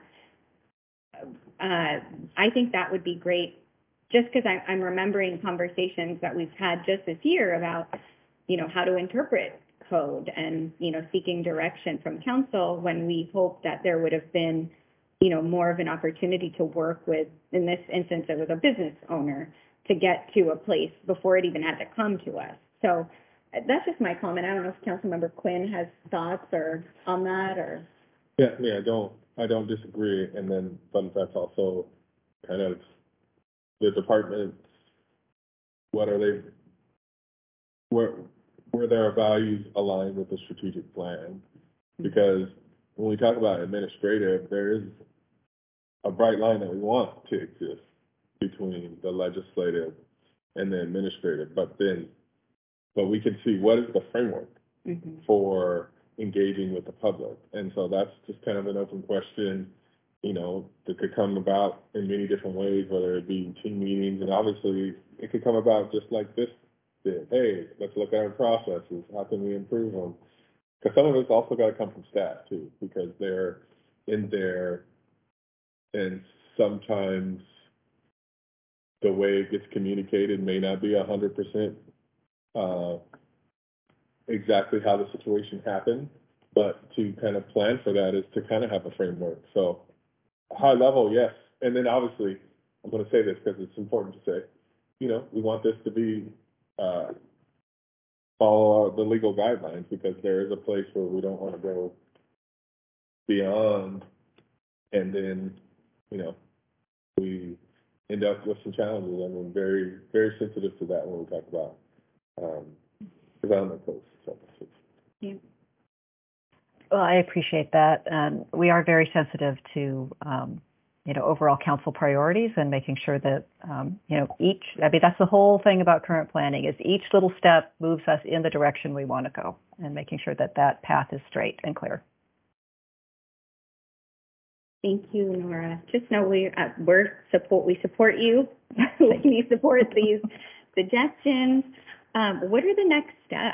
I think that would be great. Just because I'm remembering conversations that we've had just this year about, you know, how to interpret code and, you know, seeking direction from council when we hope that there would have been, you know, more of an opportunity to work with, in this instance, it was a business owner, to get to a place before it even had to come to us. So that's just my comment. I don't know if Councilmember Quinn has thoughts or on that or. Yeah, I don't disagree. And then, but that's also kind of the departments, what are they, where their values align with the strategic plan? Because when we talk about administrative, there is a bright line that we want to exist between the legislative and the administrative, but we can see what is the framework for engaging with the public. And so that's just kind of an open question, you know, that could come about in many different ways, whether it be team meetings, and obviously it could come about just like this did. Hey, let's look at our processes. How can we improve them? Because some of it's also got to come from staff too, because they're in there, and sometimes the way it gets communicated may not be 100% exactly how the situation happened, but to kind of plan for that is to kind of have a framework. So high level, yes. And then obviously, I'm going to say this because it's important to say, you know, we want this to be, follow the legal guidelines, because there is a place where we don't want to go beyond, and then, you know, we end up with some challenges. I mean, very, very sensitive to that when we talk about development codes. So, yeah. Well, I appreciate that. We are very sensitive to, you know, overall council priorities and making sure that, you know, that's the whole thing about current planning is each little step moves us in the direction we want to go, and making sure that that path is straight and clear. Thank you, Nora. Just know we support you. We support these suggestions. What are the next steps?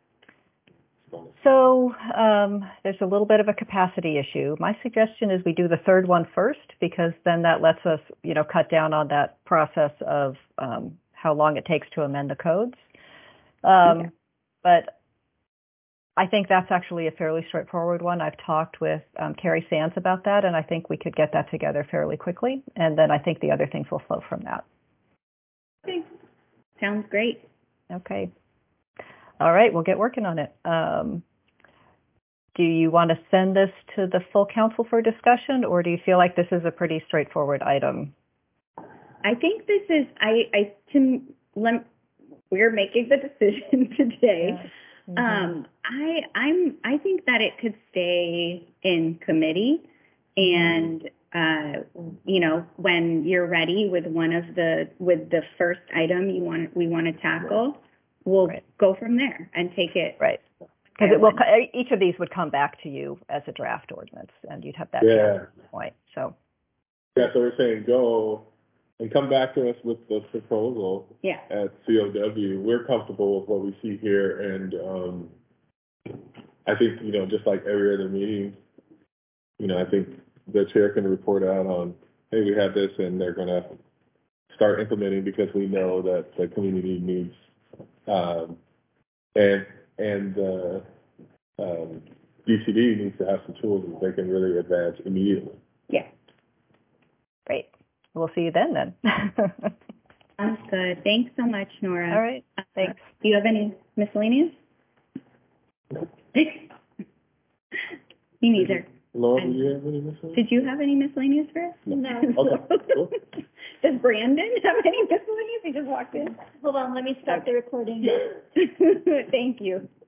So there's a little bit of a capacity issue. My suggestion is we do the third one first, because then that lets us, you know, cut down on that process of how long it takes to amend the codes. Okay. But I think that's actually a fairly straightforward one. I've talked with Carrie Sands about that, and I think we could get that together fairly quickly. And then I think the other things will flow from that. Okay. Sounds great. Okay. All right, we'll get working on it. Do you want to send this to the full council for discussion, or do you feel like this is a pretty straightforward item? I think this is, we're making the decision today. Yeah. I think that it could stay in committee, and you know, when you're ready with with the first item we want to tackle, we'll go from there and take it. Right. Because each of these would come back to you as a draft ordinance, and you'd have that point. So. Yeah, so we're saying go and come back to us with the proposal at COW. We're comfortable with what we see here, and I think, you know, just like every other meeting, you know, I think the chair can report out on, hey, we have this, and they're going to start implementing, because we know that the community needs, and DCD needs to have some tools that they can really advance immediately. Yeah. Great. We'll see you then. Sounds good. Thanks so much, Nora. All right. Thanks. Do you have any miscellaneous? No. Me neither. Laura, do you have any miscellaneous? Did you have any miscellaneous for us? No. Okay, cool. Does Brandon have any miscellaneous? He just walked in. Hold on, let me stop the recording. Thank you.